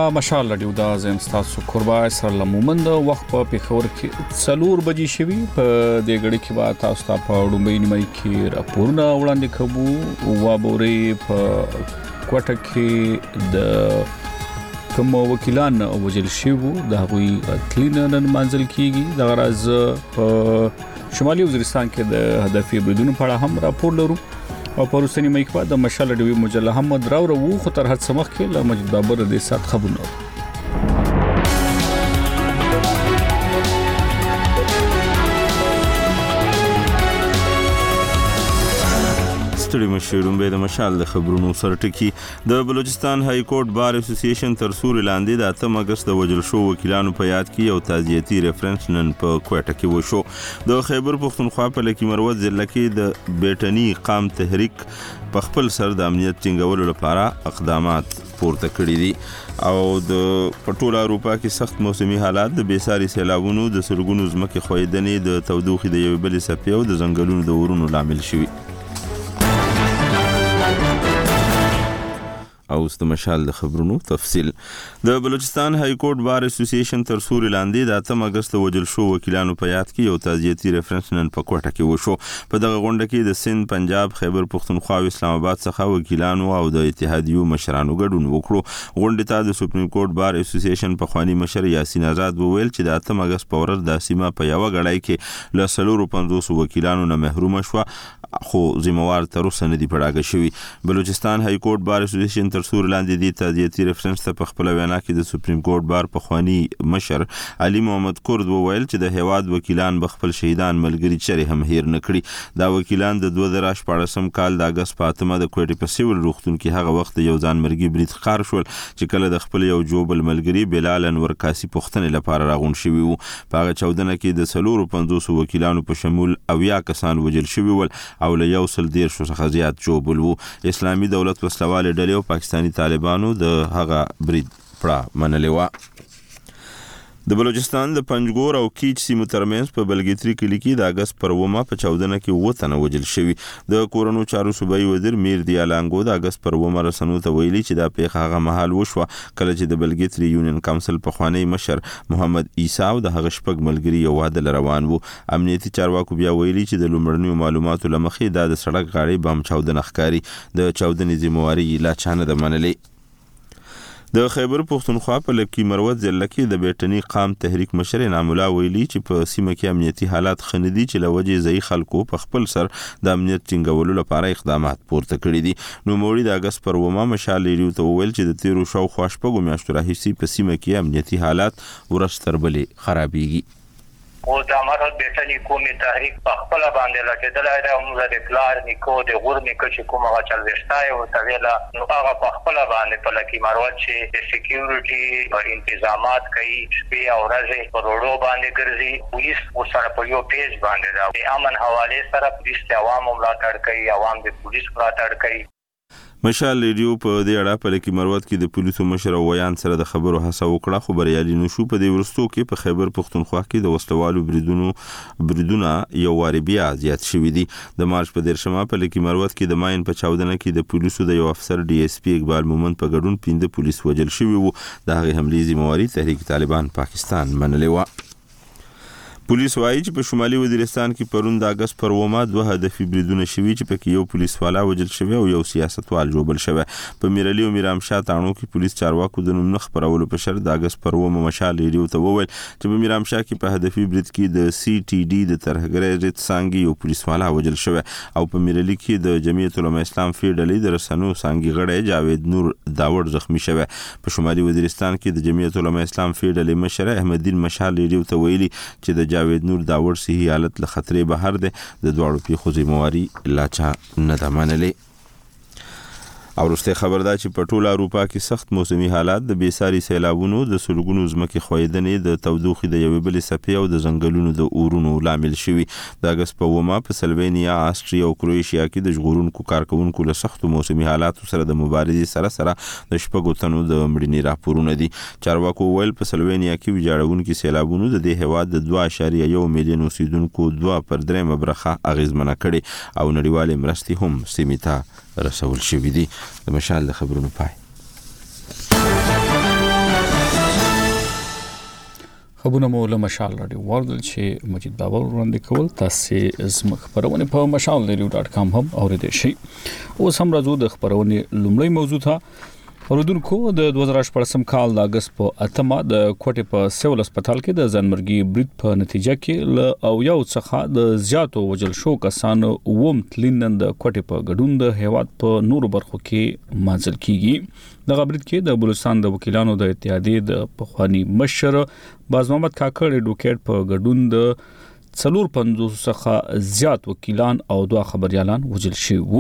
مشال رادیو دا زم تاسو قربا سره لمومند وخت په پیښور کې 4 بجې شوي په دې غړي کې وا تاسو ته په وړاندې نیمای کې راپورونه وړاندې کوو وا بوري په کوټه کې د کوم وکیلان وجل شوو د هغوی کلینن منځل کیږي د غرض په شمالي وزیرستان کې د هدفي بریدونو په اړه هم راپور لرو او پروسنی مې کې د مشال ډوی مجله محمد راو خو تر هڅه مخ کې له مجد بابر د سات خبرونه ستړي مشرون به د مشال د خبرونو سرټکی د بلوچستان های کورټ بار اسوسییشن تر سوري لاندې د 8 اگست د وجل شو وکیلانو په یاد کې یو تعزیتي ریفرنس نن په کوټه کې وشو د خیبر پختونخوا په لکی مروت ضلع کې د بیٹنی قام تحریک په خپل سر د امنیت ټینګولو لپاره اقدامات پورته کړی دي او د پټوله اروپا کې سخت موسمي حالات د بیساري سیلابونو د سرګونو ځمکې خویدنې د تودوخې د یو بل سپیو د ځنګلونو د ورونو لامل شوي او د مشال د خبرونو تفصیل د بلوچستان های کورټ بار اسوسییشن تر سوري لاندې د 8 اگست وجل شو وکیلانو په یاد کې یو تعزیتي ریفرنس نن په کوټه کې وشو په دغه غونډه کې د سند پنجاب خیبر پختونخوا او اسلام آباد څخه وکیلانو او د اتحادیو مشرانو ګډون وکړو غونډه ته د سپریم کورټ بار اسوسییشن په خواني مشر یاسین آزاد وویل چې د 8 اگست په ورځ د سیمه په یو غړای کې ل 450 وکیلانو نه محروم شو خو ذمہوار تر اوسه نه دی پړاګه شوی بلوچستان های کورټ بار اسوسییشن تر سور لاندې دی تعزیتي ریفرنس ته په خپل وینا کې د سپریم کورټ بار په خواني مشر علي محمد کورد وویل چې د هواد وکیلان بخپل شهیدان ملګری چره هم هیر نکړي دا وکیلان د 2014 کال د اگست په 8 د کوټې په سیول روختون کې هغه وخت یو ځان مرګي برید ښکار شول چې کله د خپل یو جوبل ملګری بلال انور کاسي پښتنې لپاره راغون شوی وو په هغه 14 کې د 450 وکیلانو په شمول او یا کسان وجل شوی ول او له یو سل دیر شو څخه زیات جوبل وو اسلامي دولت وسلواله ډلې او پاکستاني طالبانو د هغه برید پړه منلې و د بلوچستان د پنجګور او کیچ سیمو ترمنځ په بلګیتري کلی کې د اگست پر 9 په 14 کې وطن وجل شوی د کورونو چارو صوبایي وزیر میر دی الانګو د اگست پر 9 رسنو ته ویلي چې دا پیښه هغه مهال وشو کله چې د بلګیتري یونین کونسل په خوانی مشر محمد عیسی او د هغه شپږ ملګری یو واده روان وو امنیتي چارواکو بیا ویلي چې د لومړنیو معلوماتو لمخې د سړک غاړې بم چاودنه ښکاری د چاودنې ذمہواری لا چانه د منلې د خیبر پختونخوا په لکی مروت ضلع کې د بیٹنی قام تحریک مشر انعام الله ویلي چې په سیمه کې امنیتي حالات خندي چې لوجه ځای خلکو په خپل سر د امنیت ټینګولو لپاره اقدامات پورته کړی دي نو موړي د اگست پر 9 مشال لري ته ویل چې د 13 شو خوشپګو میاشتو راهیسي په سیمه کې امنیتي حالات ورستربلې خرابېږي او د امارت بیٹنی قومي تحریک په خپل باندې لکه د موږ د پلار نیکو د غور نیکو چې کومه چل وشتای او تویلا نو هغه په خپل باندې په لکی مروت چې د سکیورټي تنظیمات کوي شپې او ورځې په روډو باندې ګرځي پولیس ورسره په یو پیج باندې د امن حواله سره پولیس ته عوام ملاتړ کوي عوام د پولیس ملاتړ کوي مشال ریډیو په دې اړه په لکی مروت کې د پولیسو مشر او ویان سره د خبرو هڅه وکړه خو بریالي نشو په دې ورستو کې په خیبر پختونخوا کې د وسلوالو بریدونه یو واری بیا زیات شوې دي د مارچ په 13 په لکی مروت کې د ماین په 14 کې د پولیسو د یو افسر ډي اس پی اقبال مومن په ګډون 15 پولیس وجل شوی وو د هغه حملې ذمہواری تحریک طالبان پاکستان منلې و پولیس وايي چې په شمالي وزیرستان کې پرون د اگست پر 9 دوه هدفي بریدونه شوي چې پکې یو پولیس والا وجل شوی او یو سیاستوال جوبل شوی په میرلی او میرامشاه تاڼو کې پولیس چارواکو د نوم خبرولو په شرط د اگست پر 9 مشال ریډیو ته وویل چې په میرامشاه کې په هدفي برید کې د سی ټي ډي د ترهګرۍ ریت سانګي یو پولیس والا وجل شوی او په میرلی کې د جمعیت العلماء اسلام فیډلې د رسنو سانګي غړی جاوید نور داوړ زخمی شوی په شمالي وزیرستان کې د جمعیت العلماء اسلام فیډلې مشر احمد الدین مشال ریډیو ته ویلي چې د جاوید نور داوړ صحیح حالت له خطرې بهر ده د دواړو پیښو ذمہواری لا چا نه ده منلې او وروسته خبر ده چې په ټوله اروپا کې سخت موسمي حالات د بیساري سیلابونو د سلګونو ځمکې خویدنې د تودوخې د یوې بلې څپې او د ځنګلونو د اورونو لامل شوي د اګست په 9 په سلوینیا آسټریا او کروشیا کې د ژغورونکو کارکونکو له سختو موسمي حالاتو سره د مبارزې سره د شپږو تنو د مړینې راپورونه دي چارواکو ویل په سلوینیا کې ویجاړونکو سیلابونو د دې هیواد د 2.1 میلیون اوسیدونکو 2/3 برخه اغیزمنه کړي او نړیوالې مرستې هم سیمه رسول شوی دی د مشال د خبرونو پای خبرونه مو له مشال راډیو وردل چې مجید بابا وړاندې کول تاسو زموږ خبرونه په mashalradio.com هم اوریدئ شئ. اوس هم راځو د خبرونه لومړی موضوع ته. اوردونکو د 2014 کال د اگست په اتمه د کوټې په سیول هسپتال کې د ځانمرګي برید په نتیجه کې له او یو څخه د زیاتو وجل شو کسانو ووم تلینن د کوټې په ګډون د هیواد په نورو برخو کې مانځل کیږي. د غبرید کې د بلوچستان د وکیلانو د اتحادیې د پخوانی مشر باز محمد کاکړ اډوکیټ په ګډون د 450 څخه زیات وکیلان او 2 خبريالان وجل شوي وو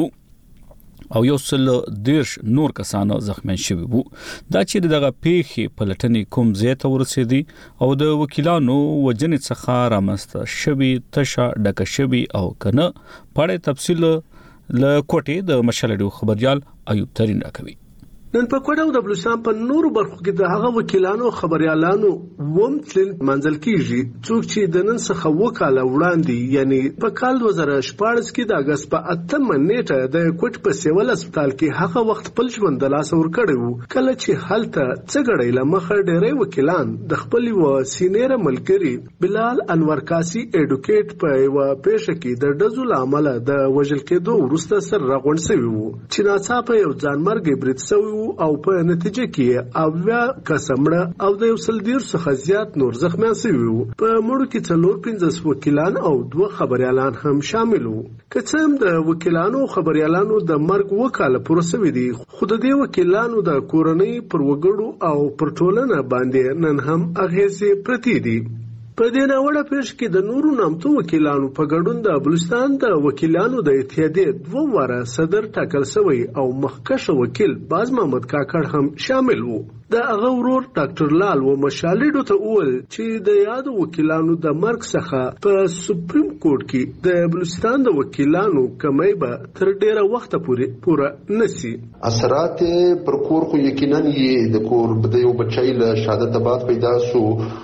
او یو سل دیرش نور کسانو زخمیان شوي وو. دا چې دغه پیښې په لټنې کوم ځای ته ورسېدي او د وکیلانو وجنې څخه رامنځته شوي تشه ډکه شوي او کنه په تفصیل له کوټې د مشالډو خبريال ایوب ترين راکوي. نن په کوټه او د بلوچستان په نورو برخو کې د هغه وکیلانو خبريالانو ومتلن منځل کیږي څوک چې د نن څخه وکاله وړاندې یعنی په کال 2014 کې د اگست په 8 نیټه د کوټ په سیول هسپتال کې هغه وخت خپل ژوند د لاس ور کړی وو کله چې هلته څګړې لمخه ډېری وکیلان د خپل و سینیر ملګری بلال انور کاسي اډوکیټ په یو پیښه کې د ډزو لامل د وژل کېدو وروسته سر راغون شوی وو چې ناڅاپه یو ځانمرګي برید شوی او په نتیجه کې اویا کسمړه او د یو سل دیر څخه زیات نور زخمیان شوي وو. په مړو کې 450 وکیلان او 2 خبريالان هم شامل وو. که څه هم د وکیلانو خبريالانو د مرګ وکاله پروسه دي خو د دې وکیلانو د کورنۍ پر وګړو او پر ټولنه باندې نن هم اغیزې پرتی دي. په دې ناوړه پیښه کې د نورو نامتو وکیلانو په ګډون د بلوچستان د وکیلانو د اتحادیې 2 واره صدر ټاکل شوی او مخکښ وکیل باز محمد کاکړ هم شامل وو. د هغه ورور ډاکټر لال و مشالډو ته وویل چې د یاد وکیلانو د مرګ څخه په سپریم کورټ کې د بلوچستان د وکیلانو کمی به تر ډیره وخت پورې پوره نسی. اثرات پر کور خو یقینا د کور د یو بچی له شهادت بعد پیدا شو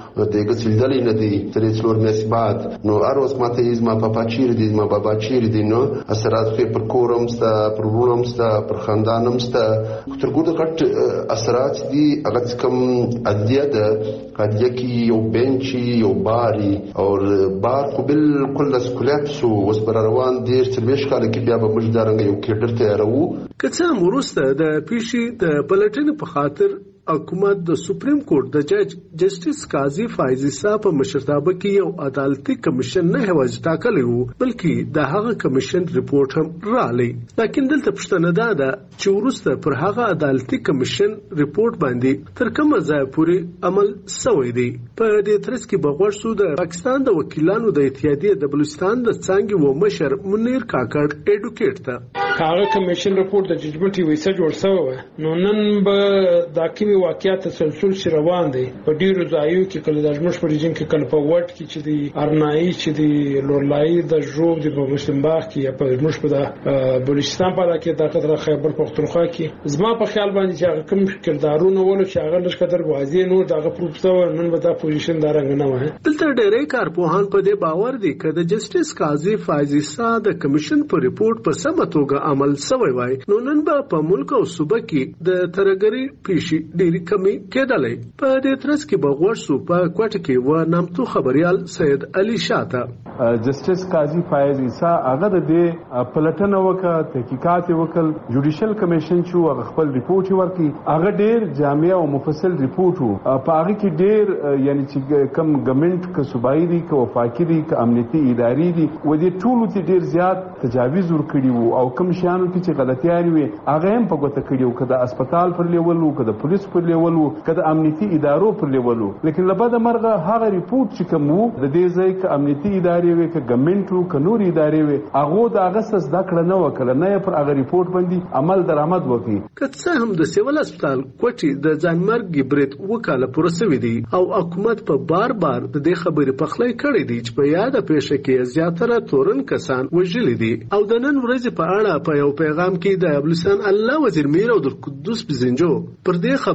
د غسیلدلې نه دی تر څلور میاشتې بعد نو اروس ماته یزما پاپا چیر دي ما بابا چیر دي نو اثرات پر کورم ستا پر ورونم ستا پر خاندانم ستا تر ګوډه کټ اثرات دي هغه کوم ادیه ده ادیه کې یو بنچ یو باري او بار خو بالکل سکولاپس وس بر روان دي تربیش کال کې بیا به مجدارنګ یو کډر تیارو کڅه مرسته د پیشي د بلټن په خاطر حکومت د سپریم کورټ د جج جسټس قاضي فایزي صاحب په مشرتابه کې یو عدالتي کمیشن نه هواج ټاکلی وو بلکې د هغه کمیشن ریپورت هم رالی. لیکن دلته پښتنه ده چې ورسته پر هغه عدالتي کمیشن ریپورت باندې تر کومه ځای پورې عمل شوی دی. په دې ترڅ کې بغور سو د پاکستان د وکیلانو د اتحادیې د بلوچستان د څنګه و مشر منیر کاکړ اډوکیټ ته هغه کمیشن ریپورت د ججمنټ ویسه جوړ شوی نو نن به دا واقعیت تسلسل شي روان دي په ډیرو ځایو کې کله د جمهور پرېزن کې کله په وټ کې چې دی ارنای چې دی لورلای د جوب د مسلم باغ کې په جمهور په د بلوچستان په لکه د قطر خیبر پختونخوا کې زما په خیال باندې چې کوم کردارونه ول چې هغه لږ قدر واضح نو دغه پروفسو نن به دا پوزیشن دارنګ نه وای. دلته ډېرې کارپوهان په دې باور دي چې د جسټس قاضي فایزي صاحب د کمیشن په ریپورت په سمه توګه عمل شوی وای نو نن به په ملک او صوبه کې د ترګری پیشي ډېری کمی کېدلې. په دې ترڅ کې بغور سو په کوټه کې و نامتو خبريال سید علي شاته جسټس قاضي فایز عیسی هغه د دې پلټنه وکړه تحقیقات وکړل جوډیشل کمیشن چې هغه خپل ریپورت ورکړي هغه ډېر جامع او مفصل ریپورت وو په هغه کې ډېر یعنی چې کم ګورنمنت ک صوبایي دي ک وفاقي دي ک امنیتي اداري دي و دې ټولو ته ډېر زیات تجاوز ورکړي وو او کم شانو کې چې غلطیان وي هغه هم په ګوته کړي وو کده هسپتال پر لیول وو کده پولیس پر لیول وو کده امنیتي ادارو پر لیول وو لیکن لبد مرغه هغه ریپورت چې کوم وو د دې ځای ک امنیتي ادارې وي ک ګورنمنت وو ک نور ادارې وي هغه د اگست ذکر نه وکړه نه پر هغه ریپورت باندې عمل درآمد وکړي. کڅه هم د سیول هسپتال کوټي د ځانمرګ برید وکاله پروسوي دي او حکومت په بار د دې خبرې پخلی کړې دي چې په یاد پېښه کې زیاتره تورن کسان وژل دي او د نن ورځې په اړه په یو پیغام کې د بلوچستان الله وزیر میر او د قدوس بزنجو پر دې خبر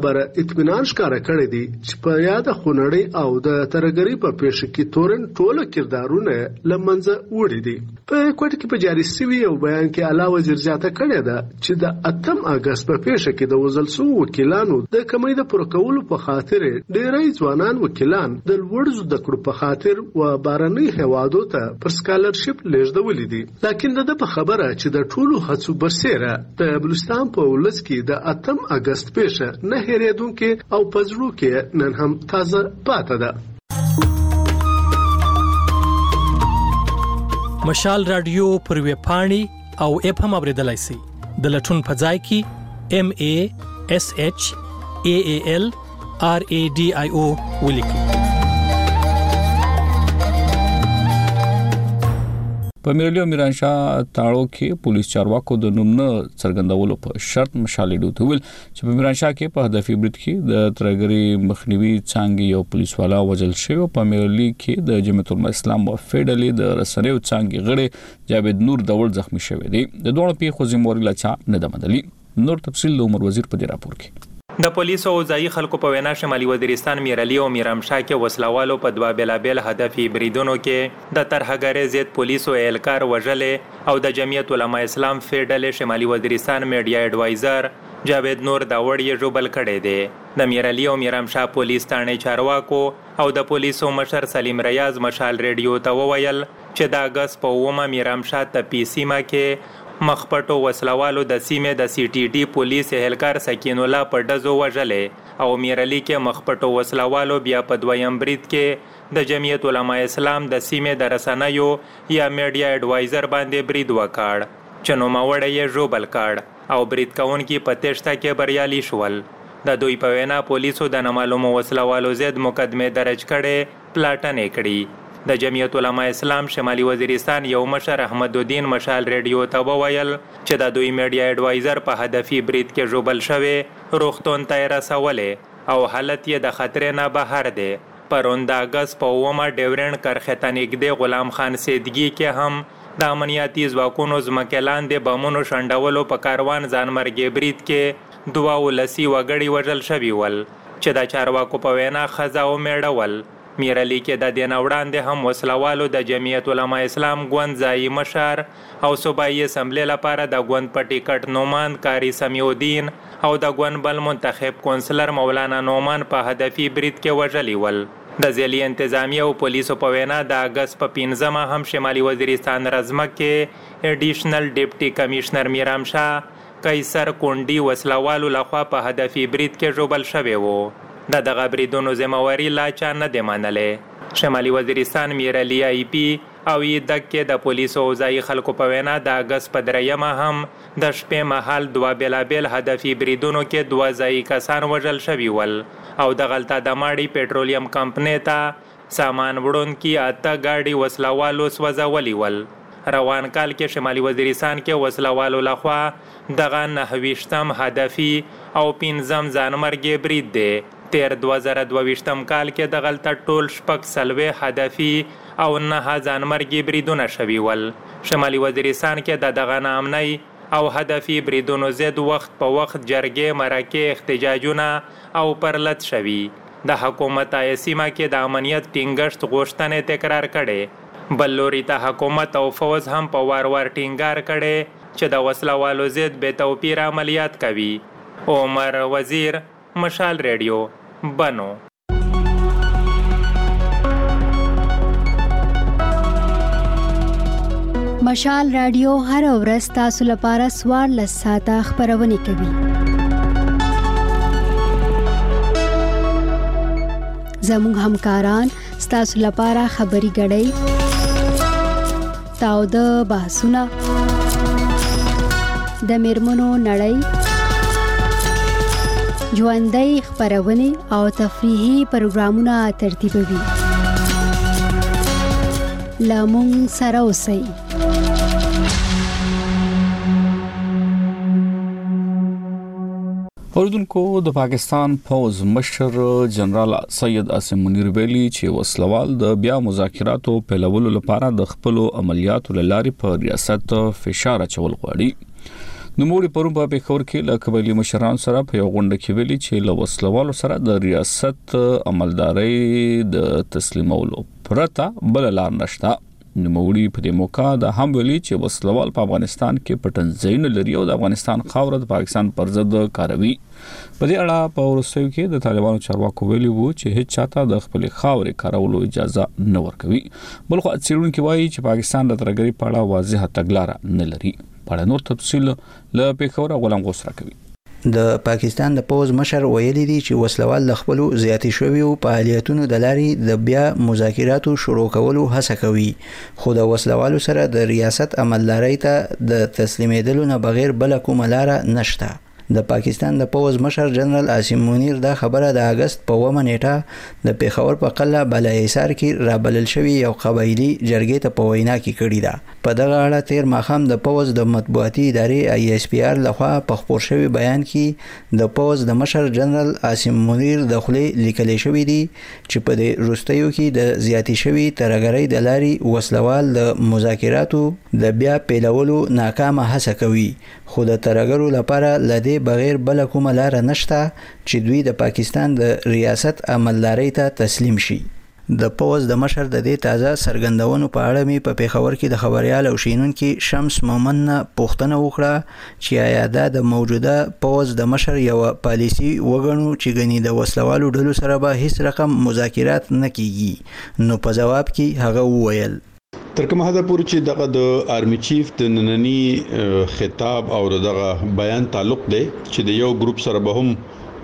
خبره اطمینان ښکاره کړی دی چې په یاد خونړی او د ترګری په پیښه کې تورن ټوله کردارونه لمنځه وړي دي. په کوټه کې په جاري سوي او بیان کې اعلی وزیر زیاته کړې ده چې د 8 اگست په پیښه کې د وزل سو وکیلانو د کمی د پرکولو په خاطر ډېری ځوانان وکیلان د لوړ زده کړو په خاطر و بارني هوادو ته پر سکالرشپ لیږدولې دي. لکه د په خبره چې د ټولو هڅو برسېره د بلوچستان په ولس کې د 8 اگست پیښه نه هېرېدونکې او پزړو کې نن هم تازه پاتې ده. مشال رادیو پر ویب پاڼې او اپ هم اوریدلای شئ. د لټون په ځای کې MASHAALRADIO ولیکئ. په میرلی او میرانشاه تاړو کې پولیس چارواکو د نوم نه څرګندولو په شرط مشالې ډوته ویل چې په میرانشاه کې په هدفي برید کې د ترګری مخنیوي څانګې یو پولیس والا وژل شوی. په میرلی کې د جمعیت الاسلام او فیډلې د رسنیو څانګې غړي جاوید نور دول زخمی شوی دی. د دوه پیښو ذمہواری لچا نه دمدلی. نور تفصیل د عمر وزیر په دې راپور کې. د پولیسو او ځایي خلکو په وینا شمالي وزیرستان میرلی او میرامشاه کې وسلوالو په دوا بلابل هدفي بریدونو کې د ترهګرۍ ضد پولیسو اهلکار وژلې او د جمعیت علما اسلام فیډلې شمالي وزیرستان میډیا ایډوایزر جاوید نور دا وړي جوبل کړي دي. د میرلی او میرامشاه پولیس تانه چارواکو او د پولیسو مشر سلیم ریاض مشال ریډیو ته وویل چې د اگست په 9 میرامشاه ته پیسیما کې مخپټو وسلوالو د سیمه د CTD پولیس اهلکار سکین الله په ډزو وژلې او میرلی کې مخپټو وسلوالو بیا په دویم برید کې د جمعیت علما اسلام د سیمه د رسنیو یا میډیا ایډوایزر باندې برید وکړ چې نو ماوړی یې جوبل کړ او برید کوونکي په تشته کې بریالي شول. د دوی په وینا پولیسو د نامعلومو وسلوالو ضد مقدمه درج کړي پلاټنې کړي. د جمعیت علما اسلام شمالي وزیرستان یو مشر احمد الدین مشال ریډیو ته وویل چې د دوی میډیا ایډوایزر په هدفي برید کې جوبل شوی روغتون ته رسولې او حالت یې د خطر نه بهر دی. پرون د اگست په 9 ډیورنډ کرخته نږدې غلام خان سیدګي کې هم د امنیتي ځواکونو ځمکې لاندې بمونو شنډولو په کاروان ځانمرګي برید کې 2 ولسی وګړي وژل شوي ول چې د چارواکو په وینا ښځه او میړه ول. میرلی کې د دین وړاندې هم وسلوالو د جمعیت علما اسلام ګوند ځایي مشر او صوبایي اسمبلی لپاره د ګوند په ټیکټ نومان کاری سمیع الدین او د ګوند بل منتخب کونسلر مولانا نومان په هدفي برید کې وژلي ول. د ځلي انتظامیه او پولیسو په وینا د اگست په 15 هم شمالي وزیرستان رزمک کې اډیشنل ډیپټي کمشنر میرامشاه قیصر کونډي وسلوالو لخوا په هدفي برید کې جوبل شوی وو. د دغه بریدونو ذمہواری لا چا نه دی منلې. شمالي وزیرستان میرلی IP او یې دکې د پولیسو او ځایي خلکو په وینا د اگست په 3 هم د شپې مهال 2 بلابل هدفي بریدونو کې 2 ځایي کسان وژل شوي ول او د غلطه د ماړي پېټرولیم کمپنۍ ته سامان وړونکي 8 ګاډي وسلوالو سوځولي ول. روان کال کې شمالي وزیرستان کې وسلوالو لخوا دغه 9 هدفي او 15 ځانمرګي برید دی. تیر 2022 کال کې د غلطه ټول شپږ سلوي هدفي او 9 ځانمرګي بریدونه شوي ول. شمالي وزیرستان کې د دغه نامنۍ او هدفي بریدونو ضد وخت په وخت جرګې مرکې احتجاجونه او پرلط شوي. د حکومت سیمه کې د امنیت ټینګښت غوښتنې تکرار کړي. بل لوري ته حکومت او فوز هم په وار ټینګار کړي چې د وسلوالو ضد بې توپیر عملیات کوي. عمر وزیر مشال ریډیو بنو. مشال رادیو هر ورځ تاسو لپاره 14 ساعته خبرونه کوي. زموږ همکاران تاسو لپاره خبري غړي تاو د بحثونه د میرمنو نړۍ ژوندۍ خبرونه او تفریحي پروګرامونه ترتیبوي. لامون سره اوسئ. اوردونکو د پاکستان فوز مشر جنرال سید عاصم منیر ویلي چې وسلوال د بیا مذاکراتو پیلولو لپاره د خپل عملیاتو لارې په ریاست فشار اچول غواړي. نوموړي پرون په پېښور کې له قبایلي مشرانو سره په یو غونډه کې ویلي چې له وسلوالو سره د ریاست عملداري د تسلیمولو پرته بل لار نشته. نوموړي په دې موقع د هم ویلي چې وسلوال په افغانستان کې پټنځایونه لري او د افغانستان خاوره د پاکستان پر ضد کاروي. په دې اړه په وروستیو کې د طالبانو چارواکو ویلي وو چې هیڅ چاته د خپل خاورې کارولو اجازه نه ورکوي. بلخو څېړونکي وایي چې پاکستان د ترهګرۍ په اړه واضحه تګلاره نه لري. په اړه نور تفصیل له پېښور غلام غوس راکوي. د پاکستان د پوز مشر ویلي دي چې وسلوال د خپل زیاتې شویو فعالیتونو د لارې د بیا مذاکراتو شروع کولو هڅه کوي، خو د وسلوالو سره د ریاست عملداري ته د تسلیمېدلو نه بغیر بل کومه لار نشته. د پاکستان د پوز مشر جنرال عاصم منیر دا خبره د اگست په 9 نیټه د پیښور په قلعه بالاحصار کې رابلل شوی یو قبایلی جرګې ته په وینا کې کړې ده. په دغه اړه تیر ماښام د پوز د مطبوعاتي ادارې ISPR لخوا په خپور شوی بیان کې د پوز د مشر جنرال عاصم منیر د خولې لیکل شوی دی چې په دې وروستیو کې د زیاتې شوی ترهګرۍ د لارې وسلوال د مذاکراتو د بیا پیلولو ناکامه هڅه کوي، خو د ترهګرو لپاره لدې بغیر بل کومه لار نشته چې دوی د پاکستان د ریاست عملداري ته تسلیم شي. د پوز د مشر د دې تازه سرګندونو په اړه می په پیښور کې د خبريال او شینونکو شمس مومن پوښتنه وکړه چې آیا دا د موجوده پوز د مشر یو پالیسی وګڼو چې غني د وسلوالو ډلو سره به هیڅ رقم مذاکرات نه کیږي. نو په جواب کې هغه وویل تر کومه حد پورې چې دغه د آرمي چیف د نننی خطاب او دغه بیان تعلق دی چې د یو ګروپ سره به هم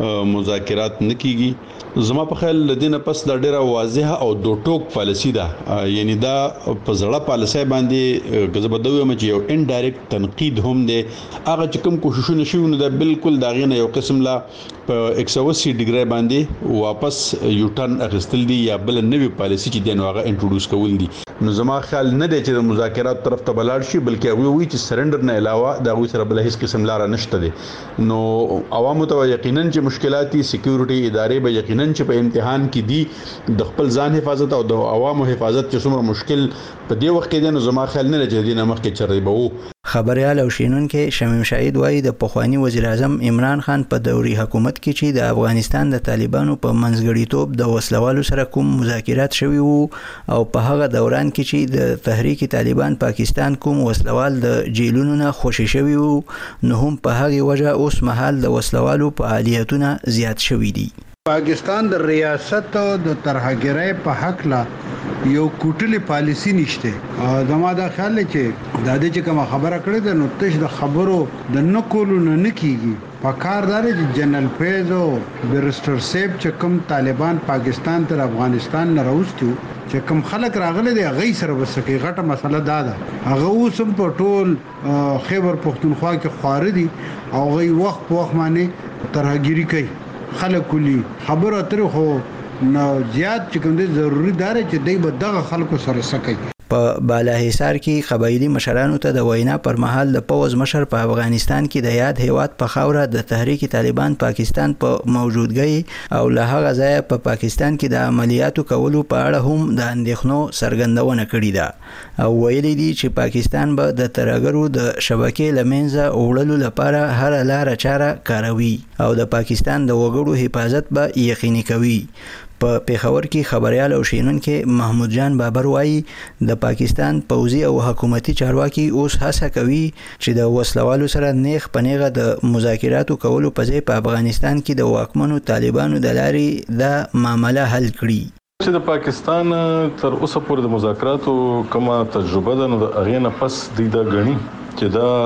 مذاکرات نکېږي، زما په خیال لدینه پس دا ډیره واضحه او دو ټوک پالیسی ده، یعنی دا په زړه پالیسی باندې غزبدوي چې یو انډایرکټ تنقید هم دی. هغه چې کوم کوششونه شوي نو دا بالکل دا غینه یو قسم لا په 180 ډیګري باندې واپس یو ټرن اخیستل دي یا بل نوې پالیسی چې دین واغه انټروډوس کول دي. نو زما خیال نه دی چې د مذاکرات طرف ته بلاړ شي، بلکې هغه وی چې سرندر نه علاوه دا غوي سره بل هیڅ قسم لار نشته دي. نو عوامو ته یقینا چې مشکلات سکیورټي ادارې به یقینا چې په امتحان کې دي د خپل ځان حفاظت او د عوامو حفاظت چې څومره مشکل په دې وخت کې دی، نو زما خیال نه لري چې دینه مخکې چرې به خبريال او شینونکو شمیم شاهد وایي د پخوانی وزیر اعظم عمران خان په دوري حکومت کې چې د افغانستان د طالبانو په منځګړیتوب د وسلوالو سره کوم مذاکرات شوي وو او په هغه دوران کې چې د تحریک طالبان پاکستان کوم وسلوال د جیلونو نه خوشي شوي وو، نو هم په هغه وجه اوس مهال د وسلوالو فعالیتونه زیات شوي دي. پاکستان د ریاست او د ترهګرۍ په حق لا یو کوټلې پالیسی نشته. زما دا خیال چې د دې چې کوم خبره کړې ده نو تش د خبرو د نکولو نه کیږي. په کار دار چې جنرال فیض او بیرستر سیب چې کوم طالبان پاکستان تر افغانستان نه راوستو چې کوم خلک راغلي دي غي سره وسکه غټه مسله ده. هغه اوسم په ټول خیبر پختونخوا کې خوار دي او غي وخت په وخت باندې ترهګری کوي. خلک کلی خبره تر خو نو زیات چې کوم دي ضروری دار چې دوی به دغه خلکو سره سکي. په بالاحصار کې قبایلی مشرانو ته د وینا پر مهال د پوز مشر په افغانستان کې د یاد هیواد په خاوره د تحریک طالبان پاکستان په موجودګۍ او له هغه ځای په پاکستان کې د عملیاتو کولو په اړه هم د اندېښنو څرګندونه کړې ده او ویلي دي چې پاکستان به د ترهګرو د شبکې لمنځه وړلو لپاره هر لار چاره کاروي او د پاکستان د وګړو حفاظت به یقیني کوي. په پیښور کې خبريال او شینونکو محمود جان بابر وایي د پاکستان پوځي او حکومتي چارواکي اوس هڅه کوي چې د وسلوالو سره نیغ پنیغه د مذاکراتو کولو په ځای په افغانستان کې د واکمنو طالبانو د لارې د معاملې حل کړي. چې د پاکستان تر اوسه پورې د مذاکراتو کومه تجربه ده نو د اغه نه پس د غني چې دا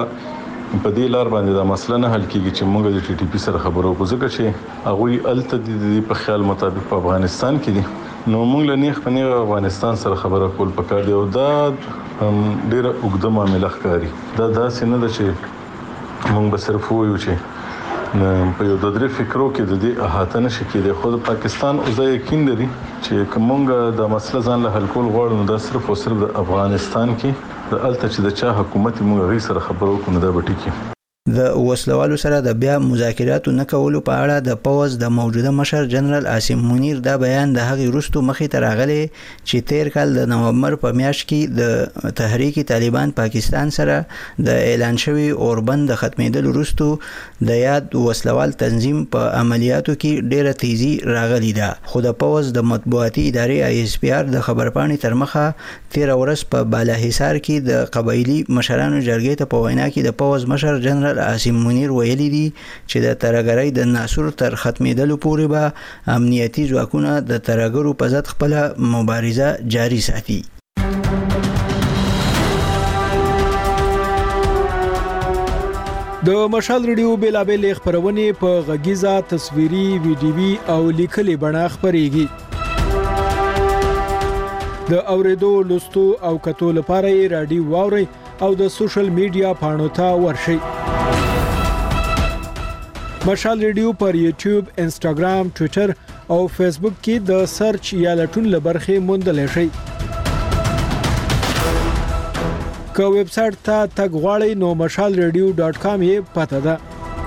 په دې لار باندې دا مسله نه حل کیږي چې موږ د ټي ټي پی سره خبرو کوو ځکه چې هغه الته د په خیال مطابق په افغانستان کې دي نو موږ لنیخ په نیغه افغانستان سره خبره کول پکار دی او دا ډیره وګړه معاملې ښکاري. دا داسې نه ده چې موږ به صرف وایو چې په یو د درې فکرو کې د دې احاطه نشي کېدای. خو د پاکستان او زه یقین لري چې کومه د مسله ځان له حل کول غواړو نو دا صرف او صرف د افغانستان کې د الته چې د چا حکومت موږ غي سره خبرو کوو دا به ټیکی. د وسلوالو سره د بیا مذاکراتو نه کولو په اړه د پوز د موجوده مشر جنرال عاصم منیر دا بیان د هغې وروسته مخې ته راغلی چې تیر کال د نومبر په میاشت کې د تحریک طالبان پاکستان سره د اعلان شوی اوربند د ختمېدلو وروسته د یاد وسلوال تنظیم په عملیاتو کې ډیره تیزی راغلی ده. خو د پوز د مطبوعاتي ادارې ISPR د خبرپاڼې تر مخه 13 ورځ په بالاحصار کې د قبایلی مشرانو جرګې ته په وینا کې د پوز مشر جنرال عاصم منیر ویلي دي چې د ترهګرۍ د ناسور تر ختمېدلو پورې به امنیتي ځواکونه د ترهګرو په ضد خپله مبارزه جاري ساتي. د مشال ریډیو بیلابېل خبرونه په غږیزه تصویري ویډیوي او لیکلي بڼه خبريږي. د اوریدو لوستو او کتو لپاره یې رادیو واوري او د سوشل میډیا پاڼو ته ورشئ. مشال ریډیو پر یوټیوب، انسټاګرام، ټوئیټر او فیسبوک کې د سرچ یا لټون لبرخه موندل شي. که ویب سټ ته تګ غواړئ نو mashalradio.com یې پته ده.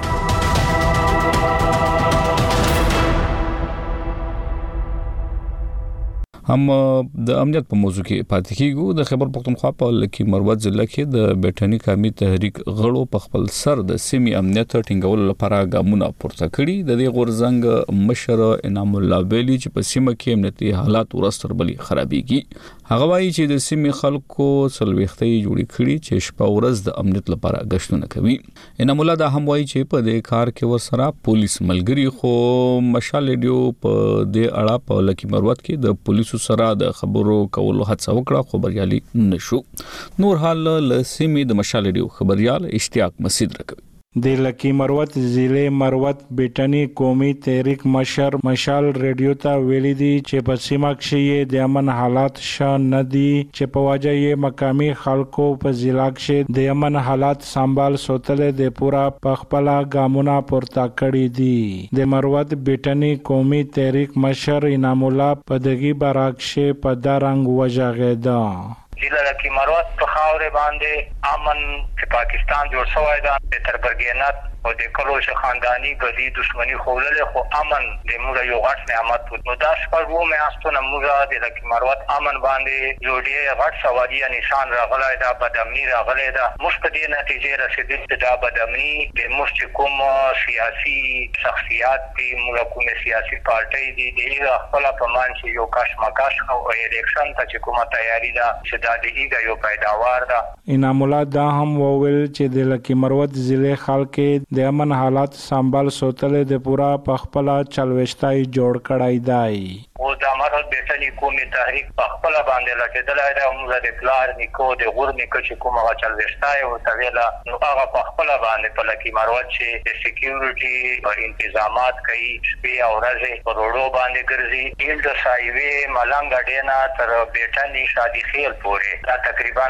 هم د امنیت په موضوع کې پاتې کیږو. د خیبر پختونخوا په لکی مروت ضلع کې د بیټنی قومي تحریک غړو په خپل سر د سیمې امنیت ټینګولو لپاره ګامونه پورته کړي. د دې غورزنګ مشر انعام الله ویلي چې په سیمه کې امنیتي حالات ورستر بلی خرابېږي. هغه وایي چې د سیمې خلکو سلويختي جوړی کړي چې شپه ورځ د امنیت لپاره غشتونه کوي. انعام الله دا هم وایي چې په دې کار کې ورسره پولیس ملګری خو مشال ریډیو په دې اړه په لکی مروت کې د پولیسو سره د خبرو کولو هڅه وکړه خو بریالي نشو. نور حال له سیمې د مشال ریډیو خبريال اشتیاق مسعود راکوي. د لکی مروت ضلع مروت بیٹنی قومي تحریک مشر مشال ریډیو ته ویلي دي چې په سیمه کې د امن حالات ښه نه دي چې په وجه یې مقامي خلکو په ضلع کې د امن حالات سنبال ساتل د پورا پخپلا ګامونه پورته کړی دي. د مروت بیٹنی قومي تحریک مشر انعام الله په دغه براکشه په دارنګ وجاغیدا. ضلع لکی مروت په خاور باندې امن چې پاکستان جوړ شوی دا تر برګینات او د کلوش خاندانی غزي دشمنی خولل خو امن د موږ یو غټ نعمت نو دا شپږ و مې استونه موږ د لکی مروت امن باندې جوړي غټ سوالي نشان راغلی دا بدامنی راغلی دا مستدی نتیجې رسیدل دا بدامنی د مستقیم سیاسي شخصیت دی موږ کومه سیاسي پارټي دی د خپل په مان چې یو کاش مکاش او الیکشن ته چې کومه تیاری دا چې دا دیګه یو پیداوار دا. انعام الله دا هم وویل چې د لکی مروت ضلع خلک د امن حالات سنبال ساتل د پورا پخپلا چلوشتای جوړ کړای دی. او د امارات بیٹنی قومي تحریک پخپلا باندې لټیدلای دا موږ د پلار نیکو د غور نیکو چې کومه چلوشتای او تویلا نو هغه پخپلا باندې په لکی مروت چې د سکیورټي او تنظیمات کوي شپې او ورځې په روډو باندې ګرځي ایل د سایوي ملنګ ډینا تر بیٹنی شادي خیل پورې دا تقریبا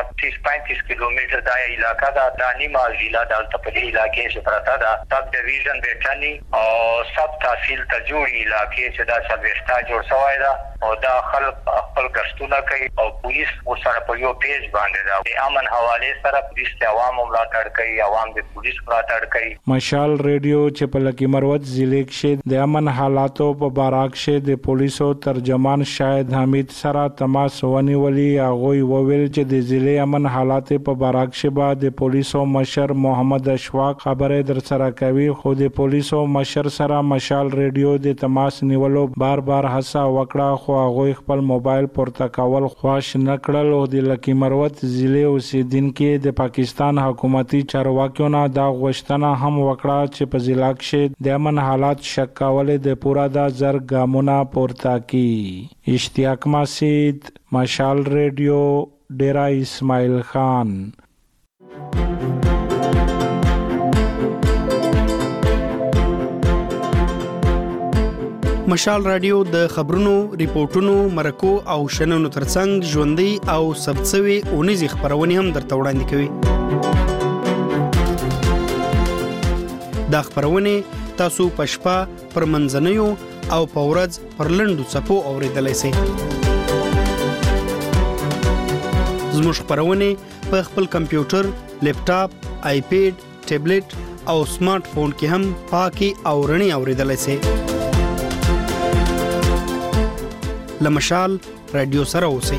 30-35 کیلومتر دا علاقہ دا نیمه ضلع دلته په دې علاقې چې پراته دا سب ډیویژن بیٹنی او سب تحصیل ته جوړی علاقې چې دا چلوشتا جوړ شوی دا او دا خلک خپل غشتونه کوي او پولیس ورسره په یو پیج باندې دا د امن حواله سره پولیس ته عوام ملاتړ کوي عوام د پولیس ملاتړ کوي. مشال ریډیو چې په لکی مروت ضلع کې د امن حالاتو په باره کې د پولیسو ترجمان شاهد حمید سره تماس ونیولي. هغه وویل چې د ضلع امن حالات په باره کې به د پولیسو مشر محمد اشفاق خبره در سره کوي خو د پولیسو مشر سره مشال ریډیو د تماس نیولو بار هڅه وکړه خو هغه خپل موبایل پورته کول خوښ نکړل او د لکی مروت ضلع اوسیدونکو د پاکستان حکومتي چارواکیو نه دا غوښتنه هم وکړه چې په ضلع کې د امن حالات شک کول د پورا د زر ګامونه پورته کی. اشتیاق مسعود مشال ریډیو ډیرا اسماعیل خان. مشال رادیو د خبرونو، ریپورتونو، مرکو او شننو ترڅنګ ژوندۍ او ثبتسوي اونیزي خبرونه هم درته وړاندې کوي. دا خبرونه تاسو په شپه پر منځنیو او په ورځ پر لنډو څپو اوریدلای شئ. زموږ خبرونه په خپل کمپیوټر، لیپټاپ، آیپیډ، ټابلیټ او سمارټ فون کې هم پاکي او رڼي اوریدلای شئ. لمشال رادیو سره اوسئ.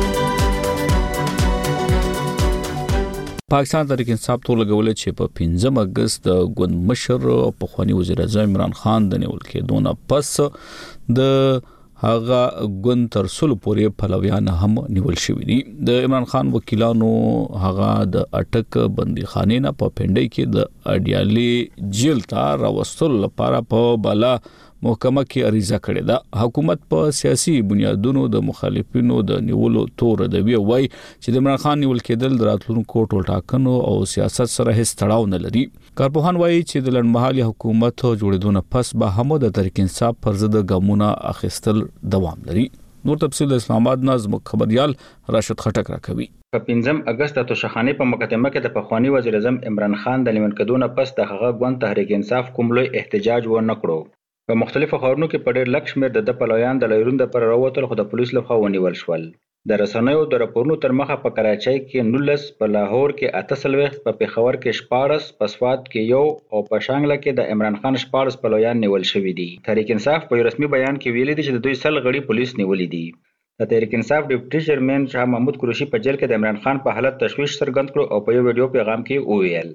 پاکستان تحریک انصاف ټول غول چې په 15 اگست د ګوند مشر پخوانی وزیر اعظم عمران خان د نیول کېدو نه پس د هغه ګوند تر سلو پورې پلویان هم نیول شوی دي. د عمران خان وکیلانو هغه د اټک بندي خانې نه په پنډۍ کې د اډیالي جیل ته راوستل لپاره په بالا محکمه کې عریضه کړې ده. حکومت په سیاسي بنیادونو د مخالفینو د نیولو تور دی وای چې د عمران خان نیول کېدل د راتلونکو ټول ټاکنو او سیاست سره هیڅ تړاو نه لري. کارپوهان وایي چې د لړمحالي حکومت جوړېدو نه پس به هم د تحریک انصاف پر ضد ګامونه اخیستل دوام لري. نور تفصیل اسلام آباد نظم خبريال راشد خټک راکوي. په 15 اگست د توشخانه په مقدمه کې د پخوانی وزیر اعظم عمران خان د نیول کېدو نه پس د هغه ګوند تحریک انصاف کوم لوی احتجاج و نه کړو. په مختلفو ښارونو کې په ډېر لږ شمېر د پلویان د لایرون د پر راوتل خو د پولیس لخوا ونیول شول. د رسنیو د راپورونو تر مخه په کراچۍ کې 19، په لاهور کې 48، په پېښور کې 14، په سوات کې 1 او په شانګله کې د عمران خان 14 پلویان نیول شوي دي. تحریک انصاف په رسمي بیان کې ویلي دي چې د دوی سل غړي پولیس نیولي دي. د تحریک انصاف ډیپټي چیرمن شاه محمود قریشي په جیل کې د عمران خان په حالت تشویش څرګند کړ او په یو ویډیو پیغام کې وویل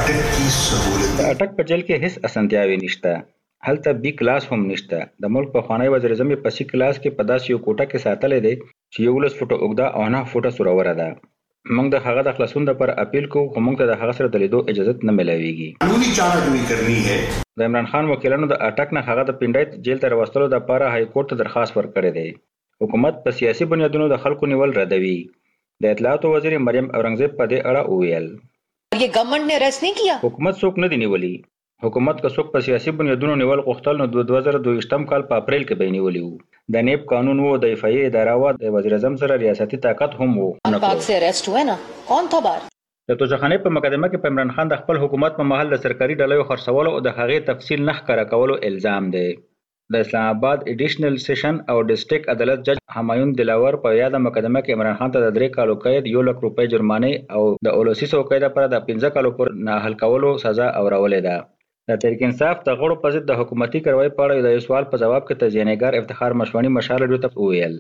اټک په جیل کې هیڅ اسانتیاوې نشته، هلته بي کلاس هم نشته. د ملک په خوانی وزیر اعظم په سی کلاس کې په داسې یو کوټه کې ساتلې دی چې 11 فوټه اوږده او 9 فوټه سوروره ده. موږ د هغه د خلاصون لپاره اپیل کوو خو موږ ته د هغه سره د لیدو اجازه نه ملويږي. قانوني چاره دوی کرنی ہے. د عمران خان وکیلانو د اټک نه هغه د پنډای جیل ته راوستلو لپاره های کورټ ته درخواست ورکړی دی. حکومت په سیاسي بنیادونو د خلکو نیول ردوي. د اطلاعات وزیر مریم اورنګزیب په دې اړه وویل یہ گورنمنٹ نے ارسٹ نہیں کیا. حکومت څوک نه دی نیولی. حکومت که څوک په سیاسي بنیادونو نیول غوښتل نو 2022 کال په اپریل کې به نیولي وو. د نیب قانون وو، د دفاعي اداره وو، د وزیر اعظم سره ریاستي طاقت هم وو. پاک سے ارسٹ ہوئے نا کون تھا بار. د توشخانه په مقدمه کې په عمران خان د خپل حکومت په محل د سرکاري ډلې خرڅولو او د هغې تفصیل نه ښکاره کولو الزام دی. د اسلام آباد ایډیشنل سیشن او ډیسټریکټ عدالت جج همایون دلاور په یاد مقدمه کې عمران خان ته د 3 کالو قید، 1 لک روپۍ جرمانه او د اولسی څوکۍ لپاره د 15 کالو پر ناحل کولو سزا اورولې ده. د تحریک انصاف د غړو په ضد د حکومتي کاروایی په اړه د یو سوال په جواب کې تجزیه‌نګار افتخار مشوانی مشال رادیو ته وویل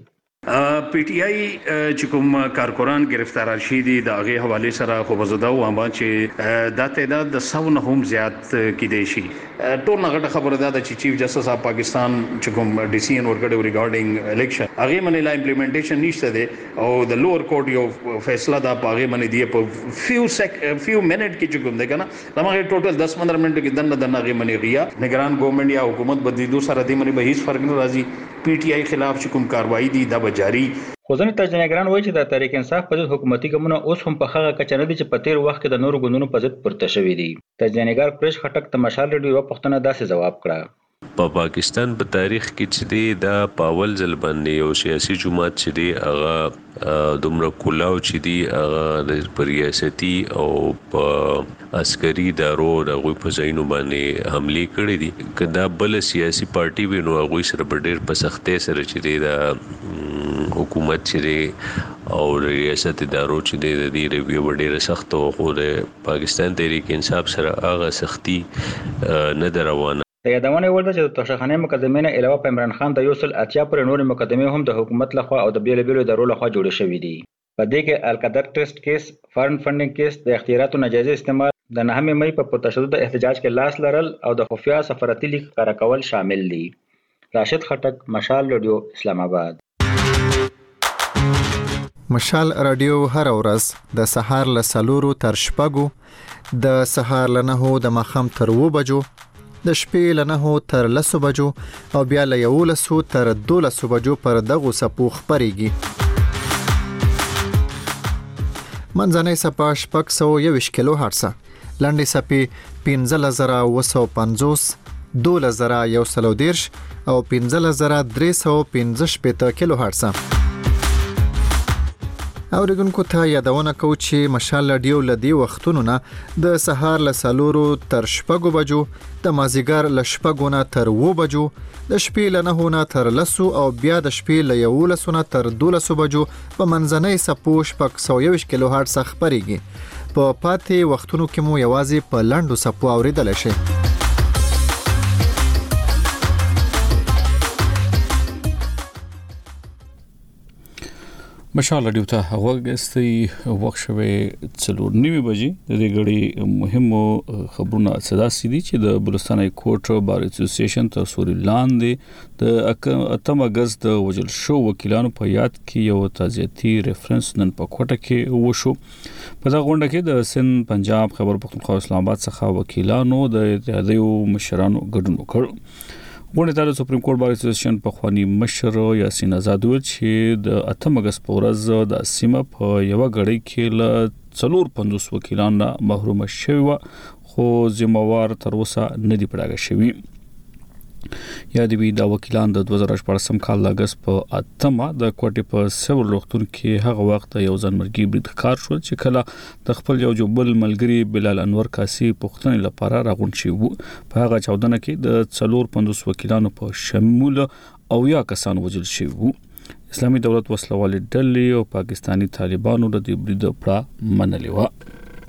پی ټی آی چې کوم کارکوران گرفتار شي دي د هغه حواله سره خو بزده و هم چې د تعداد د 100 نه هم زیات کې دي شي. ټول نغټه خبره ده چې چیف جسټس اف پاکستان چې کوم ډیسیژن ورکړي ریګارډینګ الیکشن هغه منې لا امپلیمنټیشن نشته دي او د لوور کورټ یو فیصله ده په هغه منې دی په فیو منټ کې چې کوم ده کنه دغه ټوټل 10-15 منټ کې دنه هغه منې غیا نگران ګورنمنت یا حکومت بدلیدو سره دې منې به هیڅ فرق نه راځي. پی ټی آی خلاف چې کوم کاروایی دي دا جاری. خو ځینې تجزیه‌نګاران وایي چې د تحریک انصاف په ضد حکومتي ګامونه اوس هم په هغه کچه نه دي چې په تیر وخت کې د نورو ګوندونو په ضد پورته شوي دي. تجزیه‌نګار پرش خټک ته مشال رادیو په پښتنه داسې جواب کړه په پاکستان په تاریخ کې چې دی دا پاول ځل باندې یو سیاسي جماعت چې دی هغه دومره کولاو چې دی هغه د ریاستي او په عسکري ادارو د غوي په ځایونو باندې حمله کړې دي. کدا بل سیاسي پارټي وینو هغه سره په ډېر په سختۍ سره چې دی دا حکومت چې دی او ریاست ادارو چې دی د دې ریویو ډېر سخت او خو د پاکستان تحریک انصاف سره هغه سختي نه روانه. د یادونه ولده چې د توشخانه مقدمه نه علاوه په عمران خان د 180 پر نور مقدمه هم د حکومت لخوا او د بیل ادارو لخوا جوړې شوې دي. په دې کې القدر ټرست کیس، فارن فندینګ کیس، د اختیاراتو ناجایز استعمال، د 9 مې په تشدد احتجاج کې لاس لرل او د خفیا سفارتي لیک کار کول شامل دي. راشد خټک، مشال رادیو، اسلام آباد. مشال رادیو هر ورځ د سهار له 4 تر 6، د سهار له 9 د ماښام تر 2 بجو، د شپې له 9 تر 10 بجو او بیا له 11 تر 12 بجو پر دغه سپو خبريږي. منځنۍ سپا 621 کیلو هرتز، لنډې سپې 15950، 12130 او 15315 کیلو هرتز. اوریدونکو ته یادونه کوو چې مشال رادیو لدی وختونو نه د سهار له 4 تر 6 بجو، د مازیګر له 6 نه تر 7 بجو، د شپې له 9 نه تر 10 او بیا د شپې له 11 نه تر 12 بجو په منځنۍ سپو 121 کیلو هرتز خبريږي. په پاتې وختونو کې مو یوازې په لاندو سپو اوریدل شي. مشال رادیو ته هغه وخت شوه 4:09 بجې د دې غړي مهمو خبرونه صدا سيدي چې د بلوچستان های کورټ بار اسوسییشن ته سوري لاندې د 8 اگست د وجل شو وکیلانو په یاد کې یو تعزیتي ریفرنس نن په کوټه کې وشو. په دا غونډه کې د سند، پنجاب، خیبر پختونخوا، اسلام آباد څخه وکیلانو د اتحادیو مشرانو ګډون وکړ. غونډه ته د سپریم کورټ بار اسوسییشن په خواني مشر یاسین آزاد ویل چې د 8 اگست په ورځ د سیمه په یو غړي کې له 450 وکیلانو محروم شوی خو ذمہوار تر اوسه نه دی پړاګه شوی. یا دی د وکیلان د 2014 کال د اگست په 8 د کوټې په سیول روغتون کې هغه وخت یو ځانمرګي بریدکار شو چې کله د خپل یو جوبل ملګری بلال انور کاسي پښتنې لپاره راغون شي وو. په هغه 14 کې د 450 وکیلانو په شمول او یا کسان وجل شي وو. اسلامي دولت وسلوالې ډلې او پاکستانی طالبانو د دې برید په منلې و.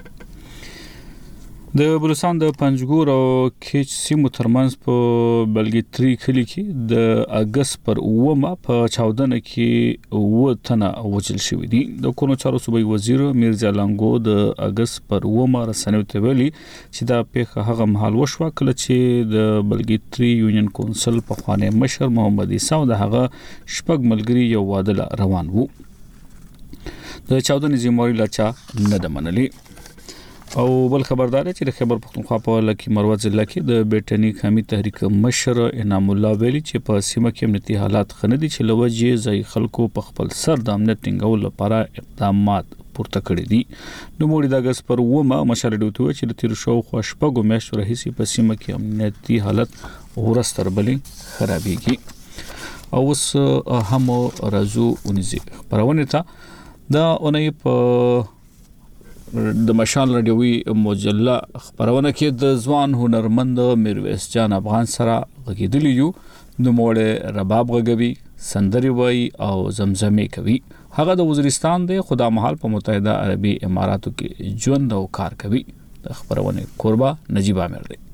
د بلوچستان د پنجګور او کیچ سیمو ترمنځ په بلګیتري کلی کې د اگست پر 9 په 14 کې و تنه وجل شوی دي. د کونو چارو صوبایي وزیر میرزا لانګو د اگست پر 9 رسنیو ته ویلي چې دا پیښه هغه مهال وشوه کله چې د بلګیتري یونین کونسل په خوانه مشر محمد عیسی او د هغه شپږ ملګری یو واده روان وو. د 14 زمواري لاچا نه د منلي. او بل خبردار چې د خیبر پختونخوا په لکی مروت ضلع کې د بیٹنی قومي تحریک مشر انعام الله ویلي چې په سیمه کې امنیتي حالات خندي چې لوجه ځای خلکو په خپل سر د امنیت ټینګول لپاره اقدامات پورته کړی دي. نو موږ د اگست پر 9 مشر ډوټو چې د تیر شو خو شپږو میاشتو راهیسې په سیمه کې امنیتي حالت ورستر بلې خرابېږي. او اوس هم رازو ونیزي خبرونه ته دا اونې په د مشال رادیوي مجله خبرونه کې د ځوان هنرمند میرویس جان افغان سره غږیدلی یو. د موړ رباب غږوي، سندري وای او زمزمه کوي. هغه د وزیرستان د خدا محل په متحده عربي اماراتو کې ژوند او کار کوي. د خبرونه قربا نجیب عامر دی.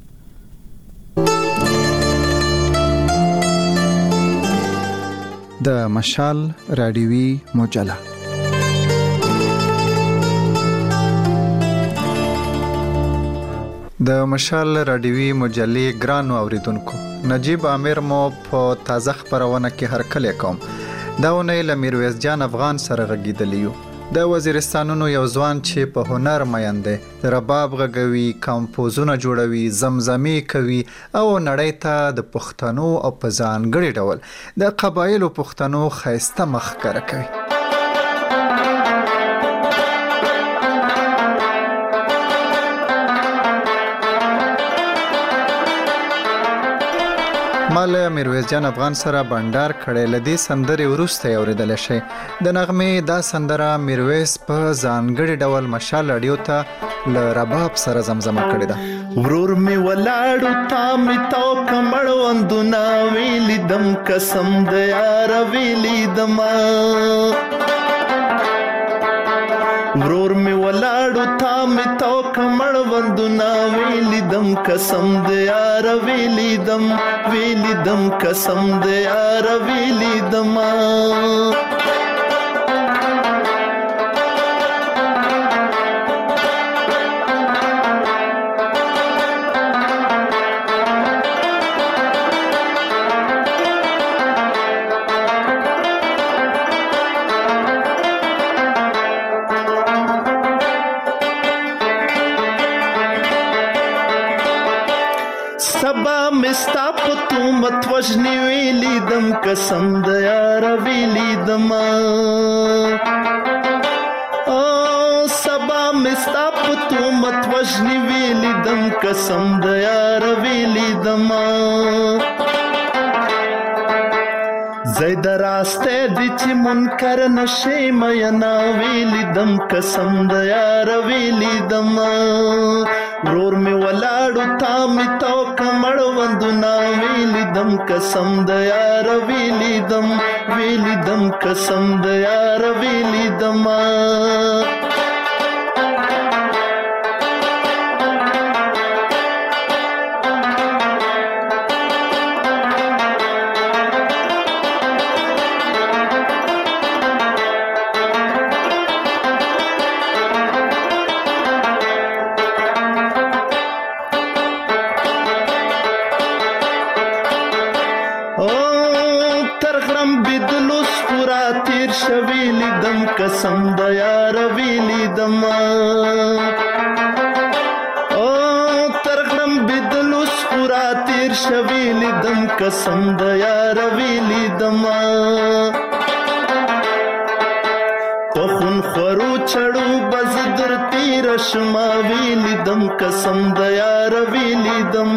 د مشال رادیوي مجله د مشال رادیوي مجلې ګرانو اوریدونکو، نجیب عامر مو په تازه خبرونه کې هرکلی کوم. دا ونې له میرویس جان افغان سره غږیدلی یو. د وزیرستانونو یو ځوان چې په هنر میین دی، رباب غږوي، کمپوزونه جوړوي، زمزمې کوي او نړۍ ته د پښتنو او په ځانګړي ډول د قبایلو پښتنو ښایسته مخ ښکاره کوي. مال میرویس جان افغان سره بندر کړي لدی سندري ورسته اوریدل شي. د نغمه دا سندره میرویس په ځانګړي ډول مشال رادیو ته ل رباب سره زمزمه کړي ده. ورور می ولاړو تا می تو کمړ وندنا ویلی دم قسم د یار ویلی دم. ورور می ولاړو تا می تو کمړ وندنا ویلی دم قسم د یار ویلی دم، ویلی دم قسم د یار ویلی دم. وجنی ویلی دم قسم د یار ویلی دم. او سبا مستا پتو مت وجنی ویلی دم قسم د یار ویلی دم. زید راسته دی چې منکر نشي مینا ویلی دم قسم د یار ویلی دم ورور می ولاړو تا می تو کمړ وندنا ویلی دم قسم د یار ویلی دم قسم د یار ویلی دم قسم د یار ویلی دم او ترغم بدلو سپورا تیر شویلی دم قسم د یار ویلی دم پخون خورو چړو بز در تیر شما ویلی دم قسم د یار ویلی دم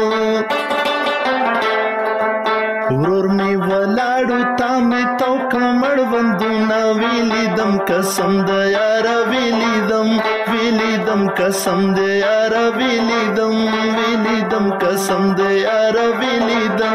ورور می ولاړو تا می تو کمړ وندونه ویلی دم قسم د یار ویلی دم قسم د یار ویلی دم قسم د یار ویلی دم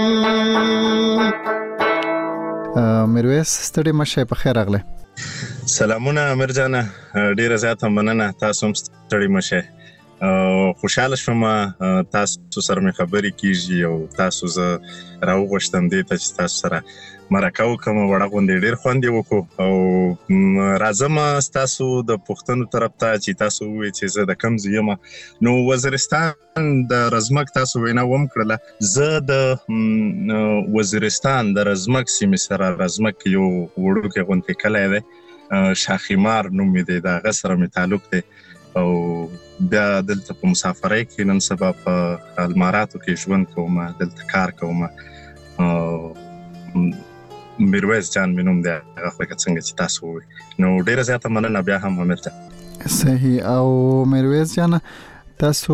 میرویس ستړي مشه په خیر راغله. سلامونه امیر جان، ډیره زیاته مننه، تاسو هم ستړي مشه. خوشاله شوم تاسو سره مې خبرې کیږي او تاسو زه راوغوښتم دې ته چې تاسو سره مرکه وکړم. وړه غونډې ډېر خوند یې وکړو او راځم ستاسو د پوښتنو طرف ته چې تاسو ووایئ چې زه د کوم ځای یم. نو وزیرستان د رزمک تاسو وینا وکړله. زه د وزیرستان د رزمک سیمې سره، رزمک یو وړوکی غونډې کلی دی، شاخیمار نوم یې دی، د هغه سره مې تعلق دی او بیا دلته په مسافرۍ کې نن سبا په الماراتو کې ژوند کوم، دلته کار کوم. میرویس جان مې نوم دی، هغه لکه څنګه چې تاسو ووایئ. نو ډېره زیاته مننه بیا هم امیر جان. صحیح. او میرویس جان تاسو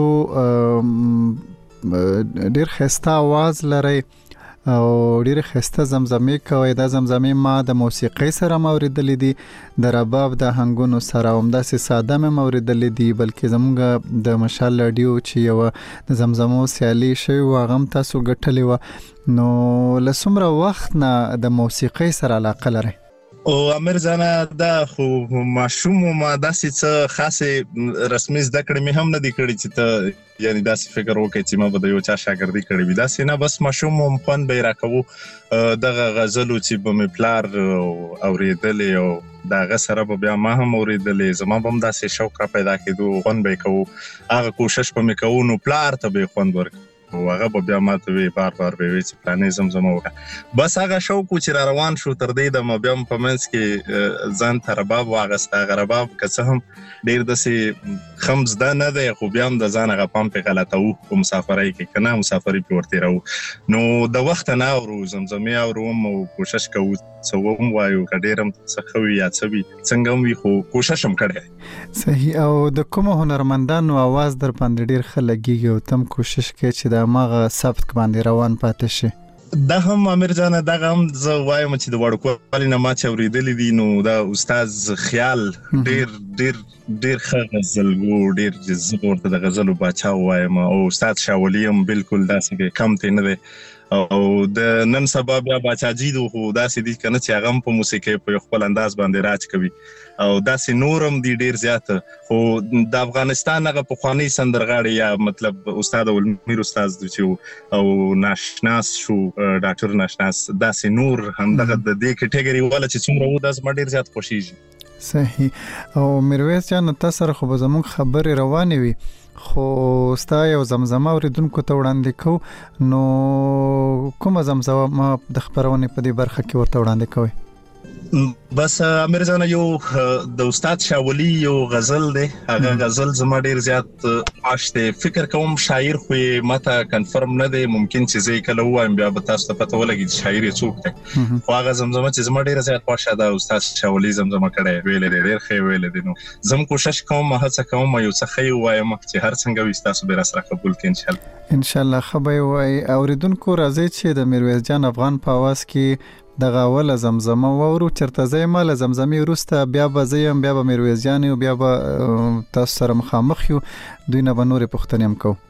ډېر ښایسته आवाज لرئ او ډېر ښایسته زمزمې کوي. دا زمزمې ما د موسیقۍ سره موریدلې دي، د رباب د هنګونو سره هم داسې ساده مې موریدلې دي، بلکې زموږ د مشال رادیو چې یو د زمزمو سیالي شوی و هغه هم تاسو ګټلې و. نو له څومره وخت نه د موسیقۍ سره علاقه لرئ؟ او امیر جانا دا خو ماشوم ما داسې څه خاصه رسمي زده کړې مې هم نه دي کړې چې ته یعنی داسې فکر وکړې چې ما به د یو چا شاګردي کړې وي. داسې نه، بس ماشوم هم خوند به یې راکوو. دغه غزلو چې به مې پلار اورېدلې او د هغه سره به بیا ما هم اورېدلې، زما به هم داسې شوق را پیدا کېدو، خوند به یې کوو. هغه کوشش به مې کوو نو پلار ته به یې خوند ورکړو، هغه به بیا ما ته وی بار به وی چې پلانې زمزمه وکړه. بس هغه شوق چې را روان شو تر دې د ما بیا په منځ کې ځان ته رباب واغسته. هغه رباب که څه هم ډېر داسې ښه زده نه دی، خو بیا هم د ځان هغه پام پرې غلطوو په مسافرۍ کې، که نه مسافرۍ پرې ورتېروو. نو د وخته نه اورو، زمزمې اورو او کوشش کوو څه هم وایو، که ډېر هم څه ښه وي یا څه وي څنګه هم وي، خو کوشش هم کړی. صحیح. او د کومو هنرمندانو आवाज در باندې ډېر ښه لګېږي او تم کوشش کوي چې د هماغه سبک باندې روان پاتې شي؟ دا هم امیر جان، دغه هم زه وایم چې د وړوکوالي نه ما چې اورېدلي دي، نو دا استاد خیال ډېر ښه غزلګو، ډېر زه ورته د غزلو باچا وایم. او استاد شاولي هم بالکل داسې کم تی نه دی. او د نن سبا بیا باچاجي دو خو داسې دي که نه چې هغه هم په موسیقۍ په خپل انداز باندې راج کوي او داسې نور هم دي ډېر زیاته. خو د افغانستان هغه پخوانی سندرغاړي یا مطلب استاد اولمیر استاد چې او ناشناس شو ډاکټر ناشناس، داسې نور همدغه د دې کټګوري والا چې څومره و داس ما ډېر زیات خوښیږي. صحیح. او میرویس جان تاسو سره خو به زموږ خبرې روانې وي، خو ستا یو زمزمه اوریدونکو ته وړاندې کو، نو کومه زمزمه د خبرونې په دې برخه کې ورته وړاندې کوئ؟ بس امیر جان یو د استاد شاولی یو غزل دی هغه غزل زما ډیر زیات عاشته فکر کوم شاعر خو ماته کنفرم نه دی ممکن چې زه کله وایم بیا به تاسو ته پته ولګي شاعر څوک دی خو هغه زمزمه چې زما ډیر زیات خوښه ده استاد شاولی زمزمه کړي ویل ډیر ښه ویل دي نو زم کوشش کوم هڅه کوم یو څه خې وایم چې هر څنګه وي تاسو به را سره قبول کړئ ان شاء الله خبر وای اوریدونکو راځي چې د میرویس جان افغان په आवाज کې دغه ول زمزمه وورو چرته زې مال زمزمي روسته بیا به زیم بیا به میرویس جان او بیا به تاسو سره مخامخ یو دوی نه بنورې پښتنې هم کو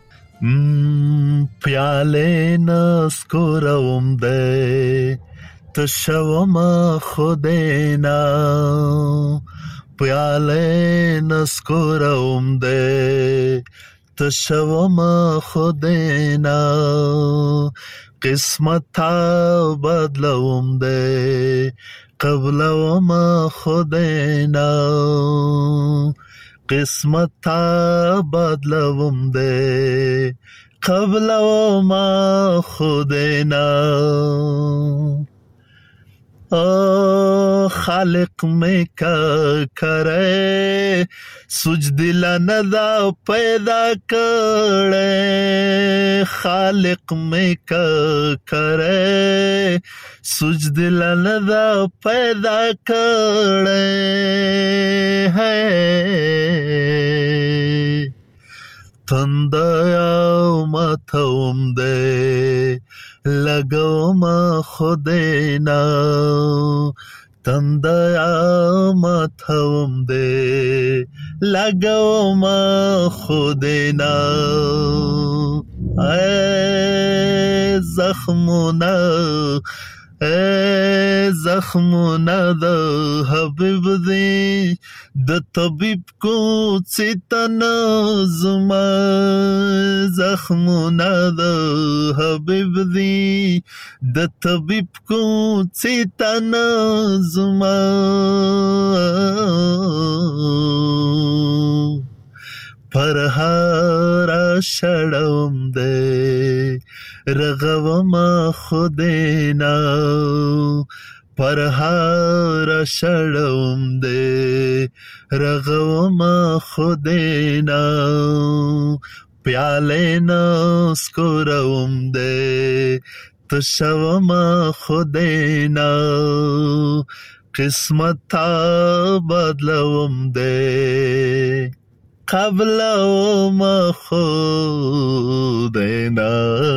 پیاله نس کوروم ده تشوم خودینا پیاله نس کوروم ده تشوم خودینا قسمت بدلوم ده قبلوم خودینا قسمت بدلوم ده قبلوم خودینا خالق میں کیا کرے سجدل ندا پیدا کرے خالق میں کیا کرے سجدل ندا پیدا کرے ہے تندیا ماتھوم دے لگوم خودینا تندیا ماتھوم دے لگوم خودینا اے زخمونا اے زخمونا دا حبیب دی د طبیب کو چیتنا زما زخمونا دا حبیب دی د طبیب کو چیتنا زما پرهارا شړوم دے رغوم خودینا پرهارا شړوم دے رغوم خودینا پیاله نس کوروم دے تشوم خودینا قسمت بدلوم دے قبلوم خودینا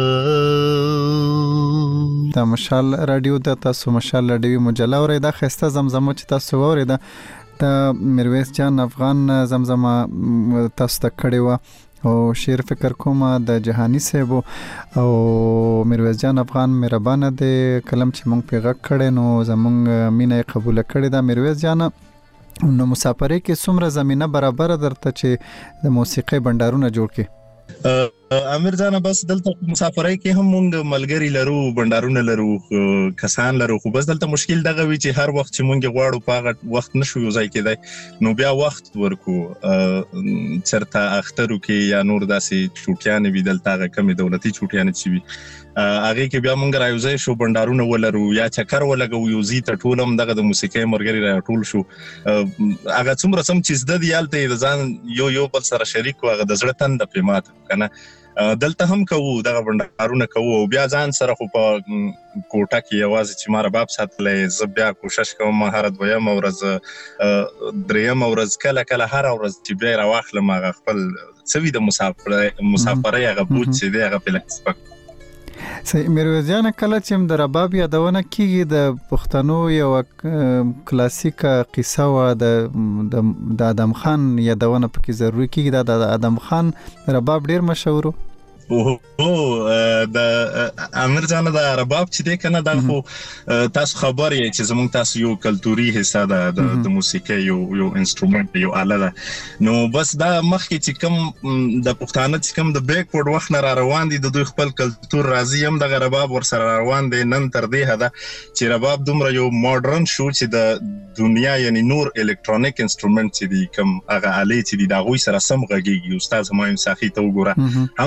د مشال رادیو د تاسو مشال رادیو مجله اوري د خسته زمزمه چې تاسو اوري د میرویس جان افغان زمزمه تاسو ته کړی و او شعر فکر کوم د جهانی صاحب او میرویس جان افغان مهربانه د کلم چې مونږ پیغه کړي نو زمونږ مینه قبول کړي دا میرویس جان نو مسافرې کې څومره زمينه برابر درته چې د موسیقي بندرونه جوړ کړي امیر جان بس دلته مسافرای کې هم مونږ ملګری لرو بندرونه لرو کسان لرو خو بس دلته مشکل دغه وی چې هر وخت چې مونږ غواړو په وخت نشو یو ځای کېدای نو بیا وخت ورکو چرته اخترو کې یا نور داسې چوټیان وی دلته کمی دولتي چوټیان چې وی هغه کې بیا مونږ راوځي شو بندرونه ولرو یا چکر ولګو یو زی ته ټولم دغه د موسیقي مرګري را ټول شو هغه څومره سم چې د یالته ځان یو بل سره شریک او هغه د زړه تند په مات کنه دلته هم کوو دغه بندرونه کوو بیا ځان سره خو په کوټه کې یوازې چې ما رباب ساتلې زه بیا کوشش کوم هر دویم ورځ دریم ورځ کله هر ورځ چې بیا راواخلم هغه خپل سوي د مسافرۍ هغه بوج چې دی هغه په لکسپک صحیح میرویس جان کله چې د رباب یادونه کیږي د پښتنو یو کلاسیکه قصه و د ادم خان یادونه پکې ضروري کیږي د ادم خان رباب ډیر مشهور او د امیر جان د رباب چې دی کنه دا خو تاسو خبر یې چې زموږ تاسو یو کلتوري حصہ ده د موسیقي یو انسټرومنت یو آله ده نو بس دا مخکې چې کوم د پښتانه چې کوم د بیکورډ وخت نه روان دي د دوی خپل کلتور راځي هم د رباب ور سره روان دي نن تر دې هدا چې رباب دومره یو ماډرن شو چې د دنیا یعنی نور الکترونیک انسټرومنت چې دی کوم هغه آله چې دی دا غوي سره سم غږیږي استاد همایون ساخی ته وګوره هم دا وخت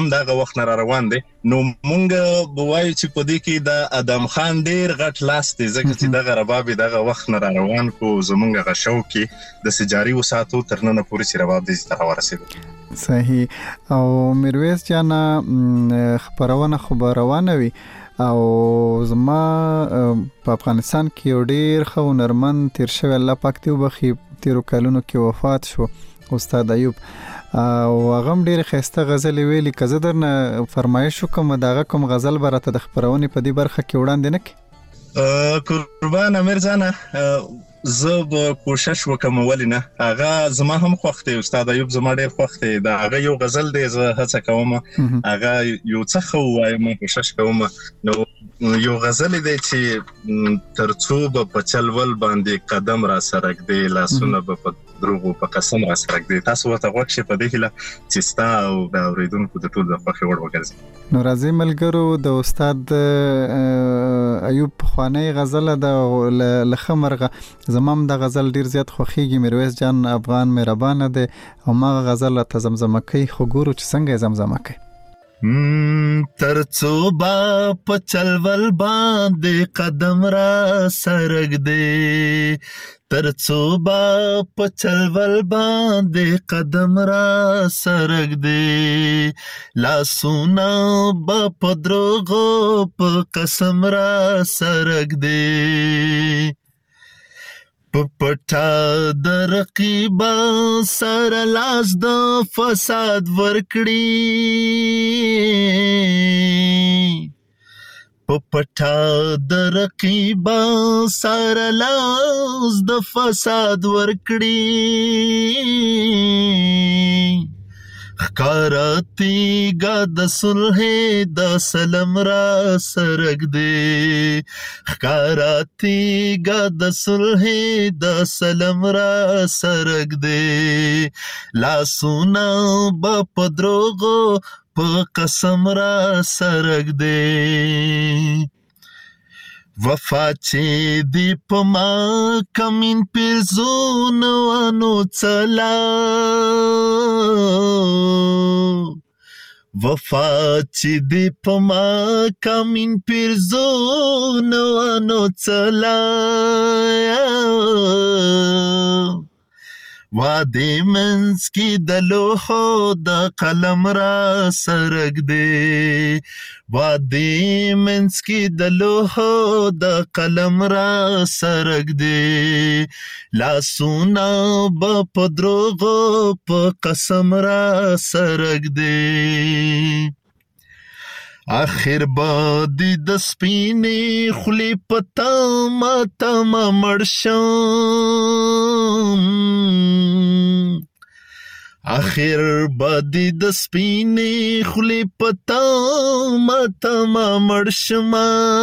وخت نه روان دي نو مونږ بوایو چې په دې کې د ادم خان ډیر غټ لاس دی ځکه چې دغه رباب دغه وخت نه روان کو زمونږ غشو کې د سجاري وساتو ترنه پوری چې رباب دې تر ورسېږي. صحیح. او میرویس جان خبرونه روانه وي او زما په افغانستان کې یو ډیر خو نرمن تیر شوی الله پاک دی وبخي تیرو کلونو کې وفات شو استاد ایوب او هغه ډیر خسته غزل ویلي کزه درنه فرمایش کوم دغه کوم غزل برته د خبرونه په دې برخه کې وړاندې نک قربان امیر جانه زب کوشش وکم ولینه هغه زما هم خوخته استاد ایوب زما ډیر خوخته دا هغه یو غزل دی زه هڅه کوم هغه یو څه خو وایم کوشش کوم نو یو غزل دی چې ترڅو په چلول باندې قدم را سرک دی لاسونه په دروغو په قسم را سرک دی تاسو ته وښه په دې هله چې ستا او د اوریدونکو د ټول د خوخي وړ وګرځي. نو راځي ملګرو د استاد ایوب خوانی غزل د لخمرغه زمام د غزل ډیر زیات خوخیږي میرویس جان افغان مهربان دی او ما غزل ته زمزمه کوي خو ګورو چې څنګه زمزمه کوي. ترڅو با په چلول باندې قدم را سرک دی ترڅو با په چلول باندې قدم را سرک دی لاسونه با په دروغو په قسم را سرک دی پپټا د رقیبا سره لاس د فساد ورکړي پپټا د رقیبا سره لاس د فساد ورکړي خکارتی گا د صلح د سلام را سرک دی خکارتی گا د صلح د سلام را سرک دی لاسونا با پدروغو په قسم را سرک دی وفا چې دی په ما کمین پیزون وانو چلا وفا چې دی په ما کمین پیزون وانو چلا وادي منس کی د لوحو د قلم را سرک دی وادي منس کی د لوحو د قلم را سرک دی لاسونا با پدروغو په قسم را سرک دی آخر بادی د سپینې خلی پتا ما مرشم آخر بادی د سپینې خلی پتا ما مرشم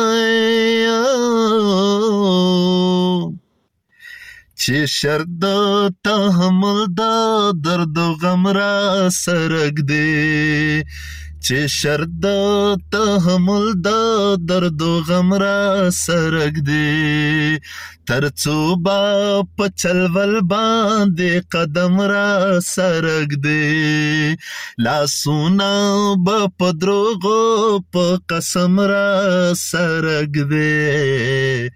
چې شرد تحمل دا درد و غم را سرک دی چې شرد تحمل دا درد و غم را سرک دی ترڅو با په چلول باندې قدم را سرک دی لاسونه با په دروغو په قسم را سرک دی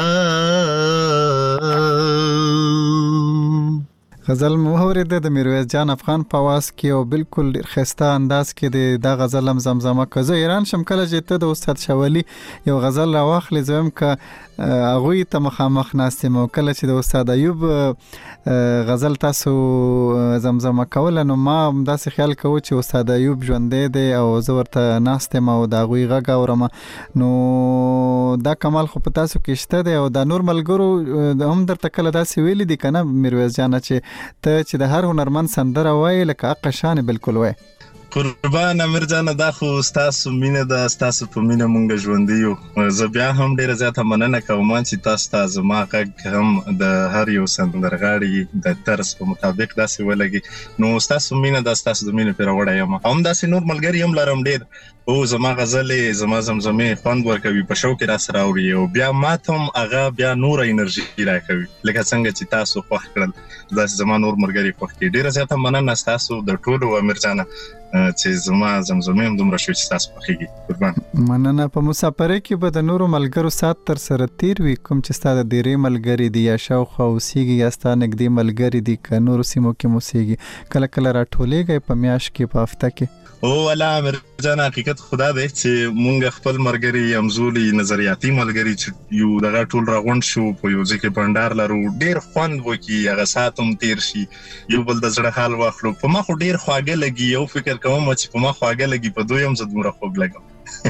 غزل مهورید د میرویس جان افغان په واس کې او بالکل ډیر خسته انداز کې د غزل هم زمزمه کوي ایران شم کله چې ته د استاد شولی یو غزل راوخلی زم ک هغه ته مخامخ ناستم او کله چې د استاد ایوب غزل تاسو زمزمه کول نو ما داسې خیال کوم چې استاد ایوب ژوندې دی او زه ورته ناستم او دا غوي غږ اورم نو دا کمال خو په تاسو کې شته دی او دا نور ملګرو هم درته کله داسې ویلي دي کنه میرویس جان چې ته چې د هر هنرمند سندره وای لکه اقشان بالکل وای قربان امیر جان دا خو تاسو مینه د تاسو په مینه مونږ ژوند یو زه بیا هم ډیره زیاته مننه کوم چې تاسو زما غږ هم د هر یو سندرغاړي د طرز په مطابق داسې ولګي نو تاسو مینه د تاسو د مینه پر وړه یم هم داسې نور ملګری هم لرم ډیر او زما غزلې زما زمزمه خوند ورکوي په شو کې را سره اوري او بیا ماتم هغه بیا نور انرژي راکوي لکه څنګه چې تاسو خوښ کړل داسې زما نور ملګری خوښ کړي ډیره زیاته مننه تاسو د ټولو امیر جان چې زما زمزمه هم دومره شو چې تاسو پخېږي. قربان مننه. په مسافرۍ کې به د نورو ملګرو سات تر سره تیر وي، کوم چې ستا د ډېرې ملګري دي یا شاوخوا اوسېږي یا ستا نږدې ملګري دي که نورو سیمو کې مو اوسېږي، کله کله راټولېږئ په میاشت کې په هفته کې؟ والله امیر جان حقیقت خدا دی چې مونږ خپل مرګري همزولي نظریاتي ملګري چې یو دغه ټول راغونډ شو په یو ځای کې بندر لرو، ډیر خوند وکي، هغه ساتم تیر شي، یو بل د زړه حال واخلو. په ما خو ډیر خواږه لګي، یو فکر کوم چې په ما خواږه لګي، په دویم زه دومره خوږ لګم.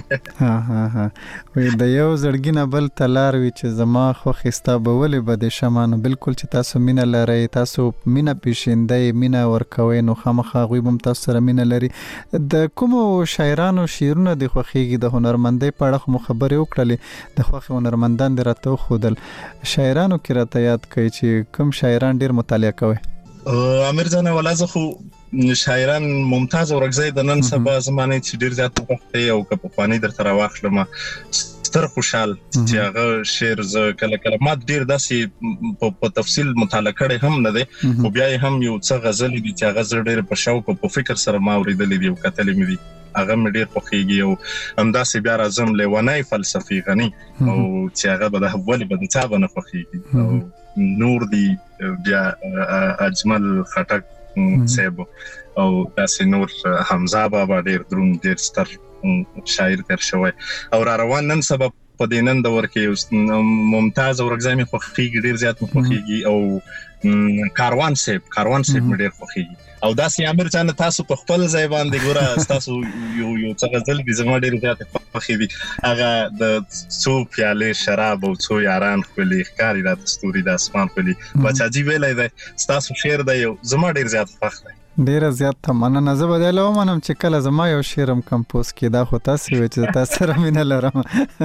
وی د یو زړګینه بل تلار وی چې زما خو خستا به ولې به د شمانو بالکل چې تاسو مینه لرئ، تاسو مینه پیښیندئ، مینه ورکوئ، نو خامخا هغوی به هم تاسو سره مینه لري. د کومو شاعرانو شعرونه د خوښیږي؟ د هنرمندۍ په اړه خو مو خبرې وکړلې، د خوښې هنرمندان دې راته وښودل، شاعرانو کې راته یاد کړئ چې کوم شاعران ډېر مطالعه کوئ؟ امیر جان ولا زه خو شاعران ممتاز اورګزی د نن سبا زمانه چې ډیر زیات وخت او که په خواني در تر واخلم ستر خوشحال چې هغه شعر ز کله کله ما ډیر داسې په تفصیل مطالعه کړي هم نه دي، او بیا هم یو څه غزل دي چې هغه ډیر په شوق او په فکر سره ما اوریدلې دي او کتلې مې دي، هغه مې ډیر خوښیږي. او همداسې بیا راځم لیونی فلسفي غني او چې هغه به د اولي به د چا به نه خوښیږي، او نور دی بیا اجمل خټک صاحب او داسې نور حمزه بابا ډیر درون ډیر ستر شاعر تر شوی، او را روان نن سبا په دې نن دور کې ممتاز اورګزی مې خوښیږي، ډیر زیات مې خوښیږي، او کاروان صاحب مې ډیر خوښیږي. او داسې امیر جان تاسو په خپل ځای باندې ګوره تاسو یو څه غزل دي زما ډیر زیات خوښي دي، هغه د څو پیالې شراب او څو یاران خولي ښکاری د ستوري د اسمان خولي بچاجي ویلای دی، تاسو شعر دی زما ډیر زیات خوښ دی. ډیره زیاته مننه. زه به دا لومنم چې کله زما یو شعر هم کمپوز کړي، دا خو تاسو وی چې تاسو سره مینه لرم.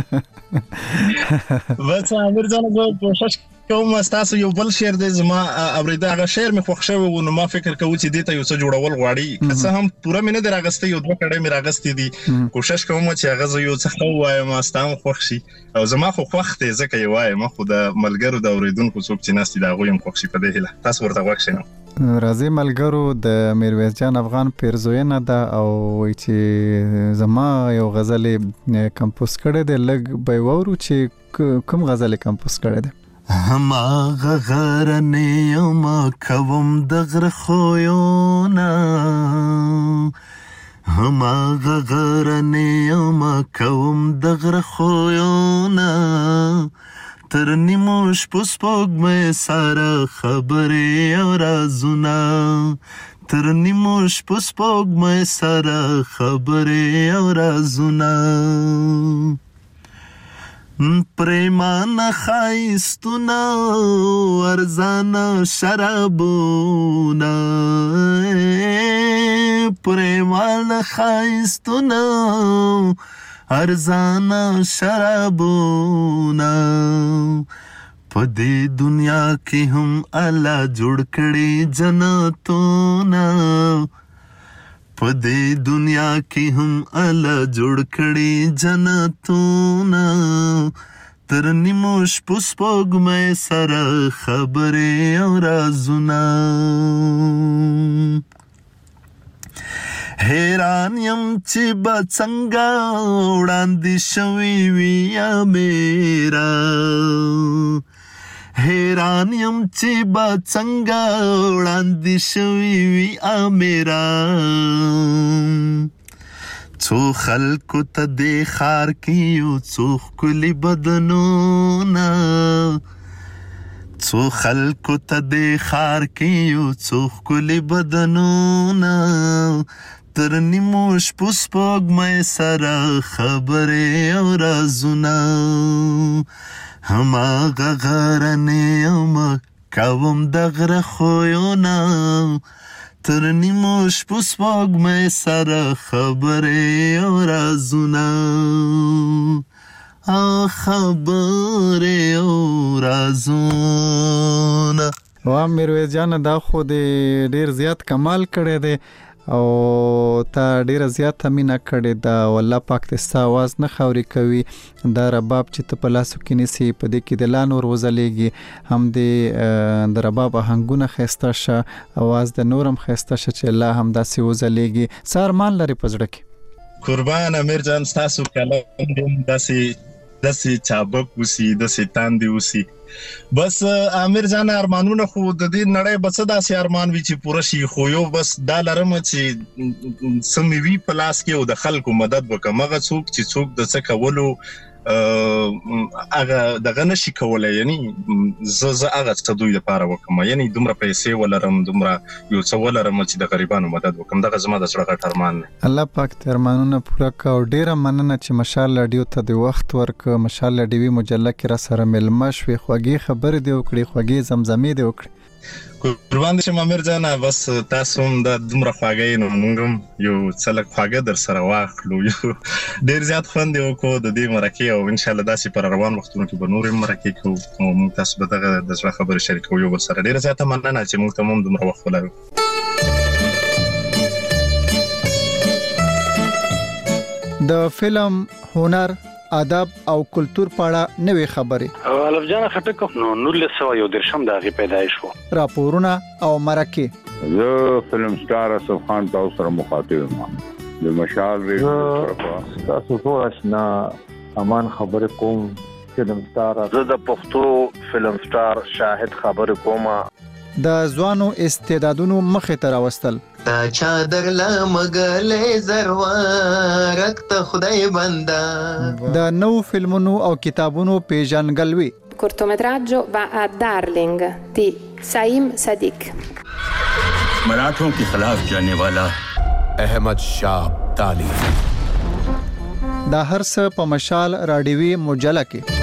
بس امیر جان زه کوشش کوم تاسو یو بل شعر دی زما اوریدا، هغه شعر مې خوښ شوی و، نو ما فکر کوم چې دې ته یو څه جوړول غواړي، که څه هم پوره مې نه دی راغستی، یو دوه کړه مې راغستی دي، کوشش کوم چې هغه زه یو څه خو وایم استام خوښ شي، او زما خو خوښ دی ځکه یې وایم، خو د ملګرو د اوریدونکو څوک چې ناستي دا غویم خوښ شي په دې هیله تاسو ورته وښینم. راځي ملګرو د میرویس جان افغان پیرزوینه ده، او چې زما یو غزل کمپوز کړی دی، لږ به وورو چې کوم غزل کمپوز کړی دی. هماغه غرنې ما کوم د غره خویونه، هماغه غرنې ما کوم د غره خویونه، تر نیمو شپو سپوږمۍ سره خبرې او رازونه، تر نیمو شپو سپوږمۍ سره خبرې او رازونه، پریمانه ښایستونه ارزانه شرابونه، پریمانه ښایستونه ارزانه شرابونه، په دې دنیا کې هم الله جوړ کړي جنتونه، په دې دنیا کې هم الله جوړ کړي جنتونه، تر نیمو شپو سپوږمۍ سره خبرې او رازونه، حیران یم چې به څنګه وړاندې شوي وي یا میرا، حیران یم چې به څنګه وړاندې شوي وي امیرا، څو خلکو ته دې ښار کې یو څو ښکلي بدنونه، څو خلکو ته دې ښار کې یو څو ښکلي بدنونه، تر نیمو شپو سپوږمۍ سره خبرې او رازونه، هماغه غرنې ما کوم د غره خویونه، تر نیمو شپو سپوږمۍ سره خبرې او رازونه، خبرې او رازونه. وا میرویس جان دا خو دې ډیر زیات کمال کړی دی، او تا ډیره زیاته مینا کړې دا والله پاک ته ستا आवाज نه خوري کوي دا رباب چې ته په لاسو کې نسی په دې کې د لانور وزلېږي هم دې د رباب هنګونه خسته شه आवाज د نورم خسته شه چې الله هم داسې وزلېږي سارمان لري پزړه کې قربان امیر جان تاسو کلام داسې چابک وسی داسې تاندې وسی بس امیر جان ارمانونه خو د دې نړۍ بس داسې ارمان وی چې پوره شي خو یو بس دا لرم چې سمې وی پلاس کې او د خلکو مدد وکم هغه څوک چې څوک د څه کولو هغه دغه نشي کولای یعنی زه هغه څه دوی لپاره وکم یعنی دومره پیسې ولرم دومره یو څه ولرم چې د غریبانو مدد وکم دغه زما د سره غټ ارمان دی الله پاک ته ارمانونه پوره کا او ډیره مننه چې مشال رادیو ته د وخت ورک مشال رادیو مجله کې را سره ملما شوي خوږی خبر دی وکړي خوږی زمزمې دی وکړي قربان شم امیر جان بس تاسو هم د دومره خواږی نو موږ یو څلک خواږه در سره واخلو یو ډیر زیات خوند وکړو د دې مرکه او ان شاء الله داسې پر روان وختونو کې به نور مرکه کوو او موږ تاسو به دغه د ځواب خبرې شریکو یو بل سره ډیر زیات مننه چې موږ ته هم دومره وخت ولرو د فلم هنر ادب او کلچر پاړه نوې خبرې الف جان خټک نو 1913 د غي پیدایش وو راپورونه او مرکه زه فلم سٹار اسف خان تاسو سره مخاطب یم د مشال ریډیو تاسو ټول آشنا امان خبر کوم فلم سٹار زه د پښتو فلم سٹار شاهد خبر کوم د ځوانو استعدادونو مخه تر واستل تا چادر لا مګلې زروارک ته خدای بندا د نو فلمونو او کتابونو پیژنګلوي cortometraggio va a Darling di Saim Sadiq मराठों के खिलाफ जाने वाला अहमद शाह अब्दाली دا هر څه په مشال رادیوي مجله کې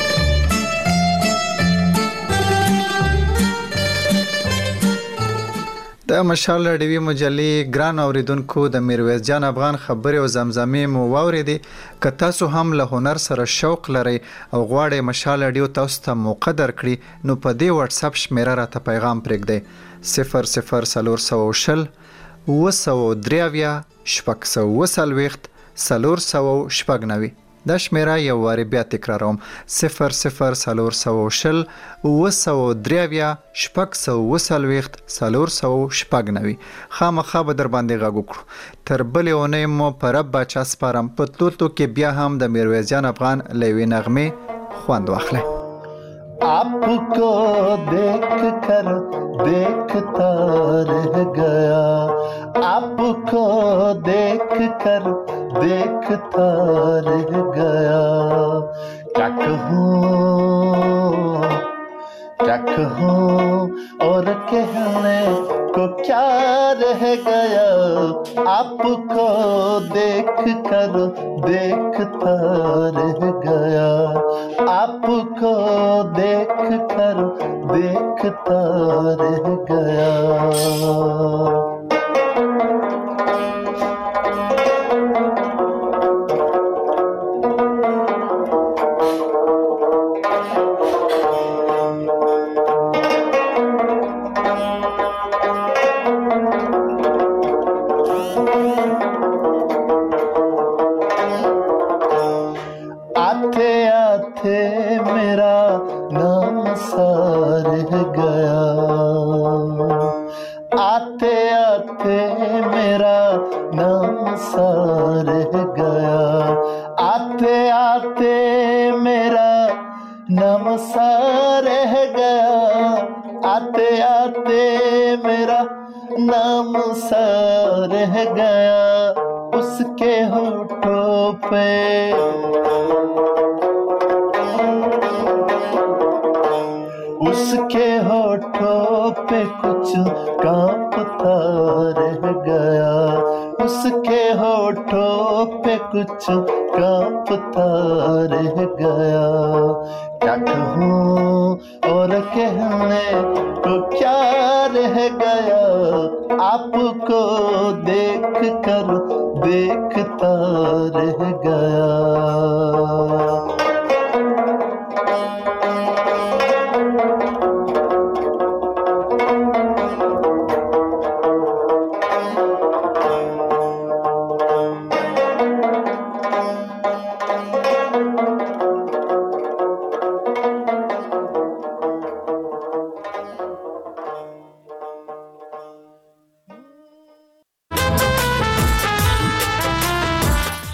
د مشال رادیوي مجلې ګران اوریدونکو د میرویس جان افغان خبرې او زمزمې مو واوریدې که تاسو هم له هنر سره شوق لرئ او غواړئ مشال رادیو تاسو ته موقع درکړي نو په دې واتس اپ شمیره راته پیغام پرېږدئ 0040 223 شپږ 490 دا شمیره یو واری بیا تکراروم 0040 223 شپږ 490 خامخا به در باندې غږ وکړو تر بلې اونۍ مو په رب باچا سپارم په تلو کې بیا هم د میرویس جان افغان له یوې نغمې خوند واخلئ आपको देख कर देखता रह गया आपको देख कर देखता रह गया क्या कहूँ और कहने को क्या रह गया आपको देख कर देखता रह गया आपको देख कर देखता रह गया मेरा नाम सा रह गया आते आते मेरा नाम सा रह गया आते आते मेरा नाम सा रह गया आते आते मेरा नाम सा रह गया उसके होठों पे उसके होठों पे कुछ कांपता रह गया उसके होठों पे कुछ कांपता रह गया क्या कहूँ और कहने को क्या रह गया आपको देख कर देखता रह गया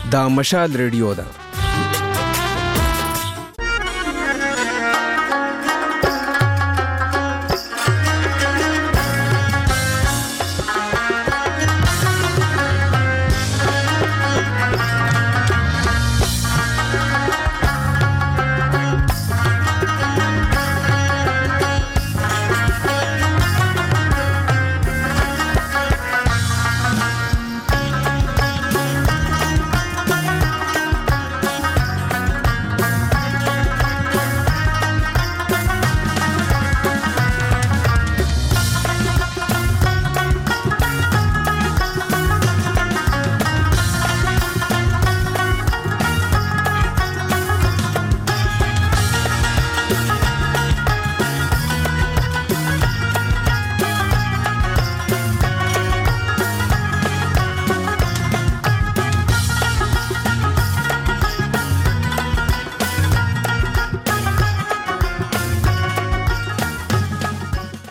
دا مشال ریډیو ده